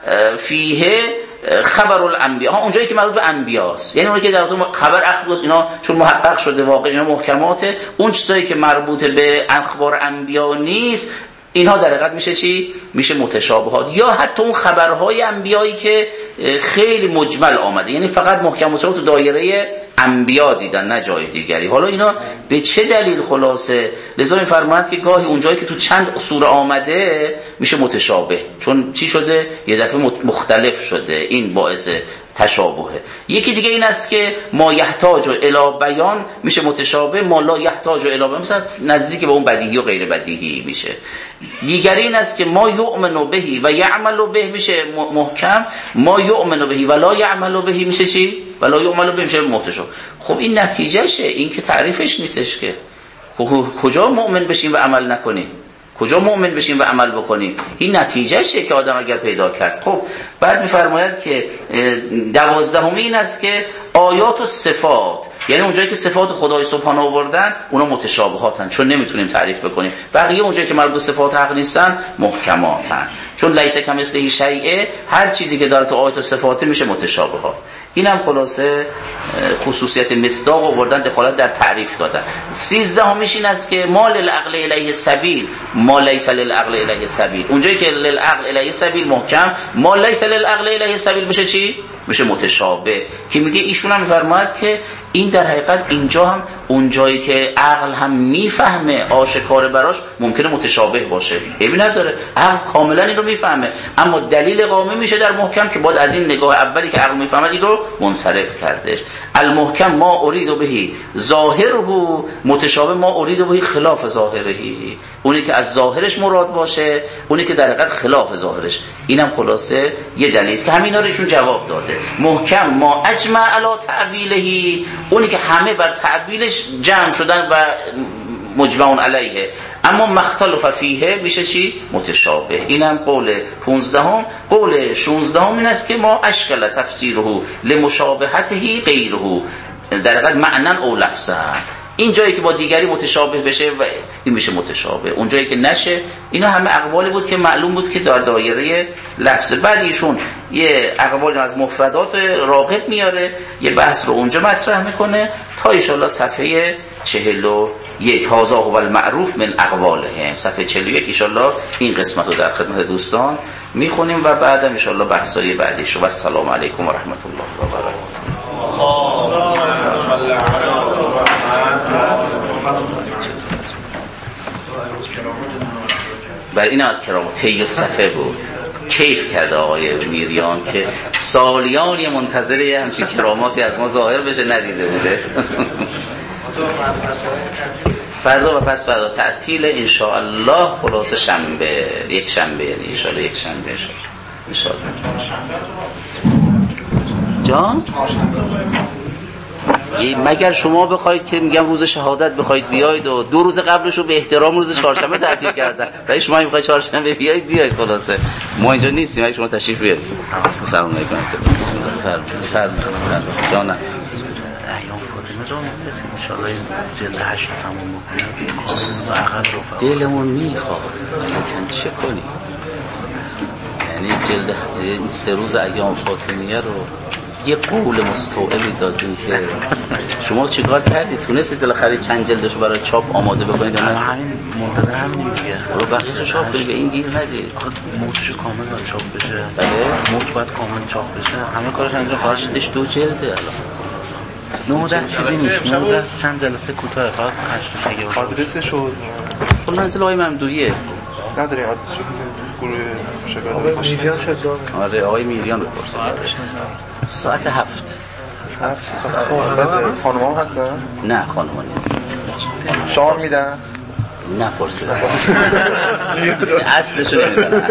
[SPEAKER 3] فیه خبر الانبیا، ها اونجایی که مربوط به انبیاست، یعنی اونجایی که در خبر اخبار اینا چون محقق شده واقعا اینا محکماته، اون چیزایی که مربوط به اخبار انبیا نیست اینها در حقیقت میشه چی؟ میشه متشابهات. یا حتی اون خبرهای انبیایی که خیلی مجمل آمده، یعنی فقط محکم متشابه تو دایره انبیا دیدن نه جای دیگری. حالا اینا به چه دلیل خلاصه؟ لذا میفرمایند که گاهی اونجایی که تو چند سوره آمده میشه متشابه، چون چی شده؟ یه دفعه مختلف شده، این باعث تشابهه. یکی دیگه این است که ما یحتاج الی بیان میشه متشابه، ما لا یحتاج الی بیان مثلا نزدیک به اون بدیهی و غیر بدیهی میشه. دیگری این است که ما یؤمن بهی و یعمل به میشه محکم، ما یؤمن بهی و لا یعمل بهی میشه چی؟ و لا یعمل به میشه متشابه. خب این نتیجهشه، این که تعریفش نیستش که کجا مؤمن بشیم و عمل نکنیم، کجا مؤمن بشیم و عمل بکنیم، این نتیجهشه که آدم اگر پیدا کرد. خب بعد میفرماید که دوازدهمی این است که آیات و صفات، یعنی اونجایی که صفات خدای سبحانه آوردن اونا متشابهاتن چون نمیتونیم تعریف بکنیم، بقیه اونجایی که مربوط به صفات حق نیستن محکماتن، چون لیس کمثله شیء، هر چیزی که داره تو آیات و صفات میشه متشابهات. اینم خلاصه خصوصیت مصداق آوردن، دخالت در تعریف دادن. سیزدهمیش این است که ما للعقل الیه سبیل ما لیس للعقل الیه سبیل، اونجایی که للعقل الیه سبیل محکم، ما لیس للعقل الیه سبیل میشه چی؟ میشه متشابه. که میگه ایشون هم میفرماید که این در حقیقت اینجا هم اونجایی که عقل هم میفهمه آشکار براش ممکنه متشابه باشه، ببین نداره، عقل کاملا این رو میفهمه، اما دلیل قائم میشه در محکم که بعد از این نگاه اولی که عقل میفهمه این رو منصرف کردش. المحکم ما ارید بهی ظاهره، متشابه ما ارید بهی خلاف ظاهره، اونی که از ظاهرش مراد باشه، اونی که در حقیقت خلاف ظاهرش. اینم خلاصه یه دلیل است که همینا رو ایشون جواب داده. محکم ما اجمع علی تعویله، اونی که همه بر تعویلش جمع شدن و مجمع علیه، اما مختلف فیه میشه چی؟ متشابه. اینم قول پونزدهم. قول شونزدهم این است که ما اشکل تفسیره لمشابهته غیره، در حقیقت معنن او لفظن، این جایی که با دیگری متشابه بشه و این میشه متشابه، اون جایی که نشه. اینا همه اقوالی بود که معلوم بود که در دایره لفظ. بعد ایشون یه اقوال از مفردات راغب میاره، یه بحث رو اونجا مطرح میکنه تا ان شاءالله صفحه چهل و یک. هذا هو المعروف من اقوالهم، صفحه چهل و یک ان شاءالله این قسمت رو در خدمت دوستان میخونیم و بعدم ان شاءالله بحثای بعدیش. و السلام علیکم و رحمت الله و برکاته. بر این از کرامت طی صفحه بود، کیف کرده آقای میریان که سالیانی منتظره همچین کراماتی از ما ظاهر بشه ندیده بوده. فردا و پس فردا تعطیل انشاءالله، خلاص شنبه، یک شنبه، یعنی انشاءالله یک شنبه انشاءالله. جان مگر شما بخواید که میگم روز شهادت بخواید بیاید و دو روز قبلش رو به احترام روز چهارشنبه تعطیل کردن، ولی شما میخواید چهارشنبه بیاید بیاید، خلاصه ما اینجا نیستیم، اگه شما تشریف بیارید. سلام علیکم. بسم الله. فرد فرد جان ایام فاطمه رو میرسید ان شاء الله جلد هشت تموم بکنیم و عقد رو دلمون میخواد، لیکن چه کنیم؟ یعنی جلد این سه روز ایام فاطمیه رو یه قول مستوعبی دادین که شما چیکار کردید؟ تونستید بالاخره چند جلدشو برای چاپ آماده بکنید؟
[SPEAKER 5] ما همین منتظر همین دیگه.
[SPEAKER 3] رو بقیه‌شو چاپ کنید، به این گیر ندید.
[SPEAKER 5] موتشو کامل باید چاپ بشه.
[SPEAKER 3] بله
[SPEAKER 5] موت باید کامل چاپ بشه. همه کارش انجام خواهد شد.
[SPEAKER 3] هشتش دو جلده الان.
[SPEAKER 5] نوده چیزی نیست. نوده چند جلسه کوتاه فقط هشتش دیگه.
[SPEAKER 6] آدرسشو
[SPEAKER 3] خب منزل آقای ممدوحیه.
[SPEAKER 6] نداری آدرسشو گروه شکایت
[SPEAKER 2] میلیون شد داره.
[SPEAKER 3] آره آقای میلیان بپرسید. ساعت هفت.
[SPEAKER 6] هفت ساعت. بعد خانوما هم هستن؟
[SPEAKER 3] نه خانوما نیست.
[SPEAKER 6] شام میدن؟
[SPEAKER 3] نه پرسیدم. اصلشو نمیدن.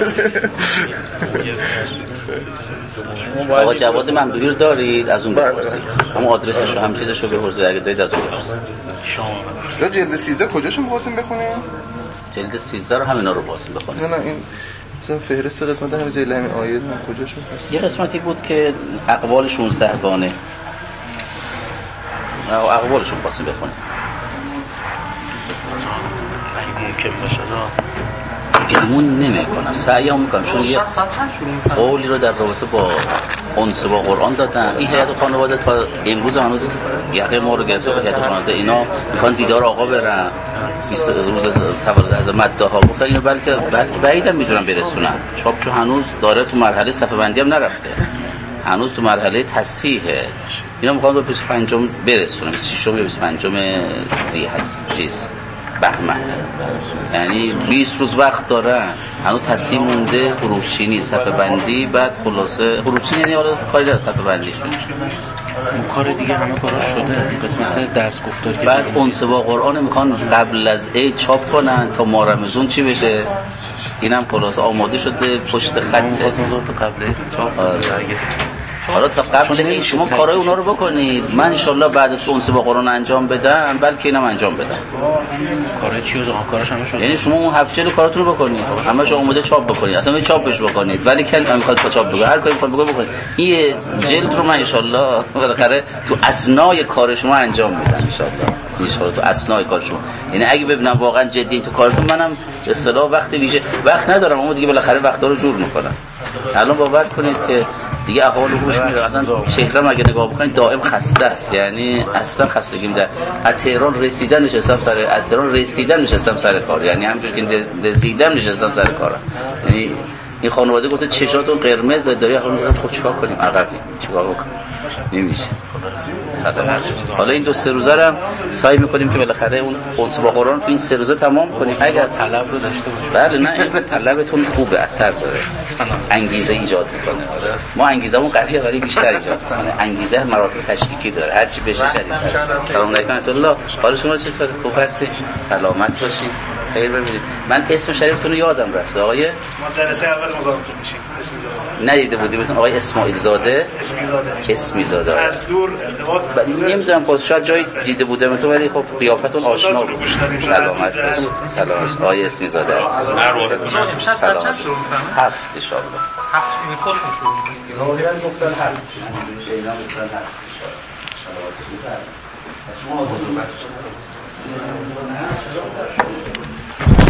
[SPEAKER 3] آقا جواد ممدوحی رو دارید؟ از اون بپرسید. اما آدرسشو هم چیزشو بپرسید اگه دارید از اون بپرسید.
[SPEAKER 6] شما جلد سیزده کجاشو می‌خواستیم بخونیم؟
[SPEAKER 3] جلد سیزده رو همینا رو باسیم بخونیم.
[SPEAKER 6] نه نه این مثلا فهرست قسمت همین زیر همین آیه کجاشو؟
[SPEAKER 3] یه قسمتی بود که اقوال شانزده گانه. اقوالشون باسیم بخونیم.
[SPEAKER 5] اگه ممکن باشه
[SPEAKER 3] گمون نمی کنم سعیم میکنم چون یه قولی رو در رابطه با انس با قرآن دادم. این هیئت خانواده تا امروز هنوز یقه ما رو گرفته. هیئت خانواده اینا میخوان دیدار آقا برن بیست روز تولد از مداها گفتن اینو بلکه بلکه بعیدم میدونم برسونن. چاپشو هنوز داره تو مرحله صفحه بندی هم نرفته، هنوز تو مرحله تصحیحه. اینا میخوان به بیست و پنجم برسونن، بیست و ششم یا بیست و پنجم ذی‌حجه چیز بهمن، یعنی بیست روز وقت دارن. هنوز تصحیح مونده، حروف چینی، صفحه بندی، بعد خلاصه حروف چینی یعنی حالا کاری در صفحه بندیش
[SPEAKER 5] اون کار دیگه همه کارا شده. قسمت درس گفتار که
[SPEAKER 3] بعد انس با قرآن میخوان قبل از عید چاپ کنن تا ماه رمضان چی بشه. اینم خلاصه آماده شده پشت خطه
[SPEAKER 5] تو قبل عید چاپ.
[SPEAKER 3] حالا تا قبل این شما کارهای اونا رو بکنید، من انشالله بعد از انس با قرآن انجام بدم بلکه اینم انجام بدم.
[SPEAKER 5] کارهای چی رو کارش همه شد.
[SPEAKER 3] یعنی شما اون هفت جلد کاراتون رو بکنید، همش آماده چاپ بکنید، اصلا چاپش بکنید، ولی کن میخواد تا چاپ بکنید، هر کاری میخواد بکنید بکنید. این جلد رو من انشالله بالاخره تو اثنای کار شما انجام میدم انشالله. انشالله تو اثنای کار شما، یعنی اگه ببینم واقعا جدی تو کارتون، منم به اصطلاح وقت ویژه وقت ندارم، اما دیگه بالاخره وقتا رو جور میکنم. الان باور کنید که دیگه احوال روش میره، اصلا چهره‌م اگه نگاه بکنید دائم خسته است، یعنی اصلا خستگی میده. از تهران رسیدن نشستم سر از تهران رسیدن نشستم سر کار، یعنی همونجوری که رسیدم نشستم سر کارم. یعنی این خانواده گفته چشاتون قرمز داره، خب چیکار کنیم؟ عقبیم چیکار بکنیم؟ نمیشه. سلام. حالا این دو سه روزه رو هم سعی می‌کنیم که بالاخره اون انس با قرآن این سه روزه تمام کنیم. اگر
[SPEAKER 5] طلب رو داشته باشیم.
[SPEAKER 3] بله نه علم طلبتون خوبه، اثر داره، انگیزه ایجاد میکنه. ما انگیزمون قویه ولی بیشتر ایجاد میکنه. انگیزه مراتب تشویقی داره، هر چی بشه شریفتر. سلام علیکم الله. حال شما چطوره؟ خوب هستید؟ سلامت باشید. خیر ببینید. من اسم شریفتون رو یادم رفت. آقای
[SPEAKER 7] ما جلسه اول مذاکره میشیم. اسمی زاده.
[SPEAKER 3] ندیده بودیم آقای اسماعیل زاده.
[SPEAKER 7] اسمی زاده.
[SPEAKER 3] اسمی زاده.
[SPEAKER 7] از دور ارتباط
[SPEAKER 3] نمیدونم باز شاید جای دیده بودم تو، ولی خب قیافتون آشنا بود. سلامت باشید. سلام آقای اسمی زاده.
[SPEAKER 4] امشب ساعت چند شروع می‌فرمایید؟
[SPEAKER 3] هفت ان شاء الله.
[SPEAKER 4] هفت این خودتون شروع می‌کنید.
[SPEAKER 3] ظاهرا گفتن هفت. اینا گفتن هفت. شما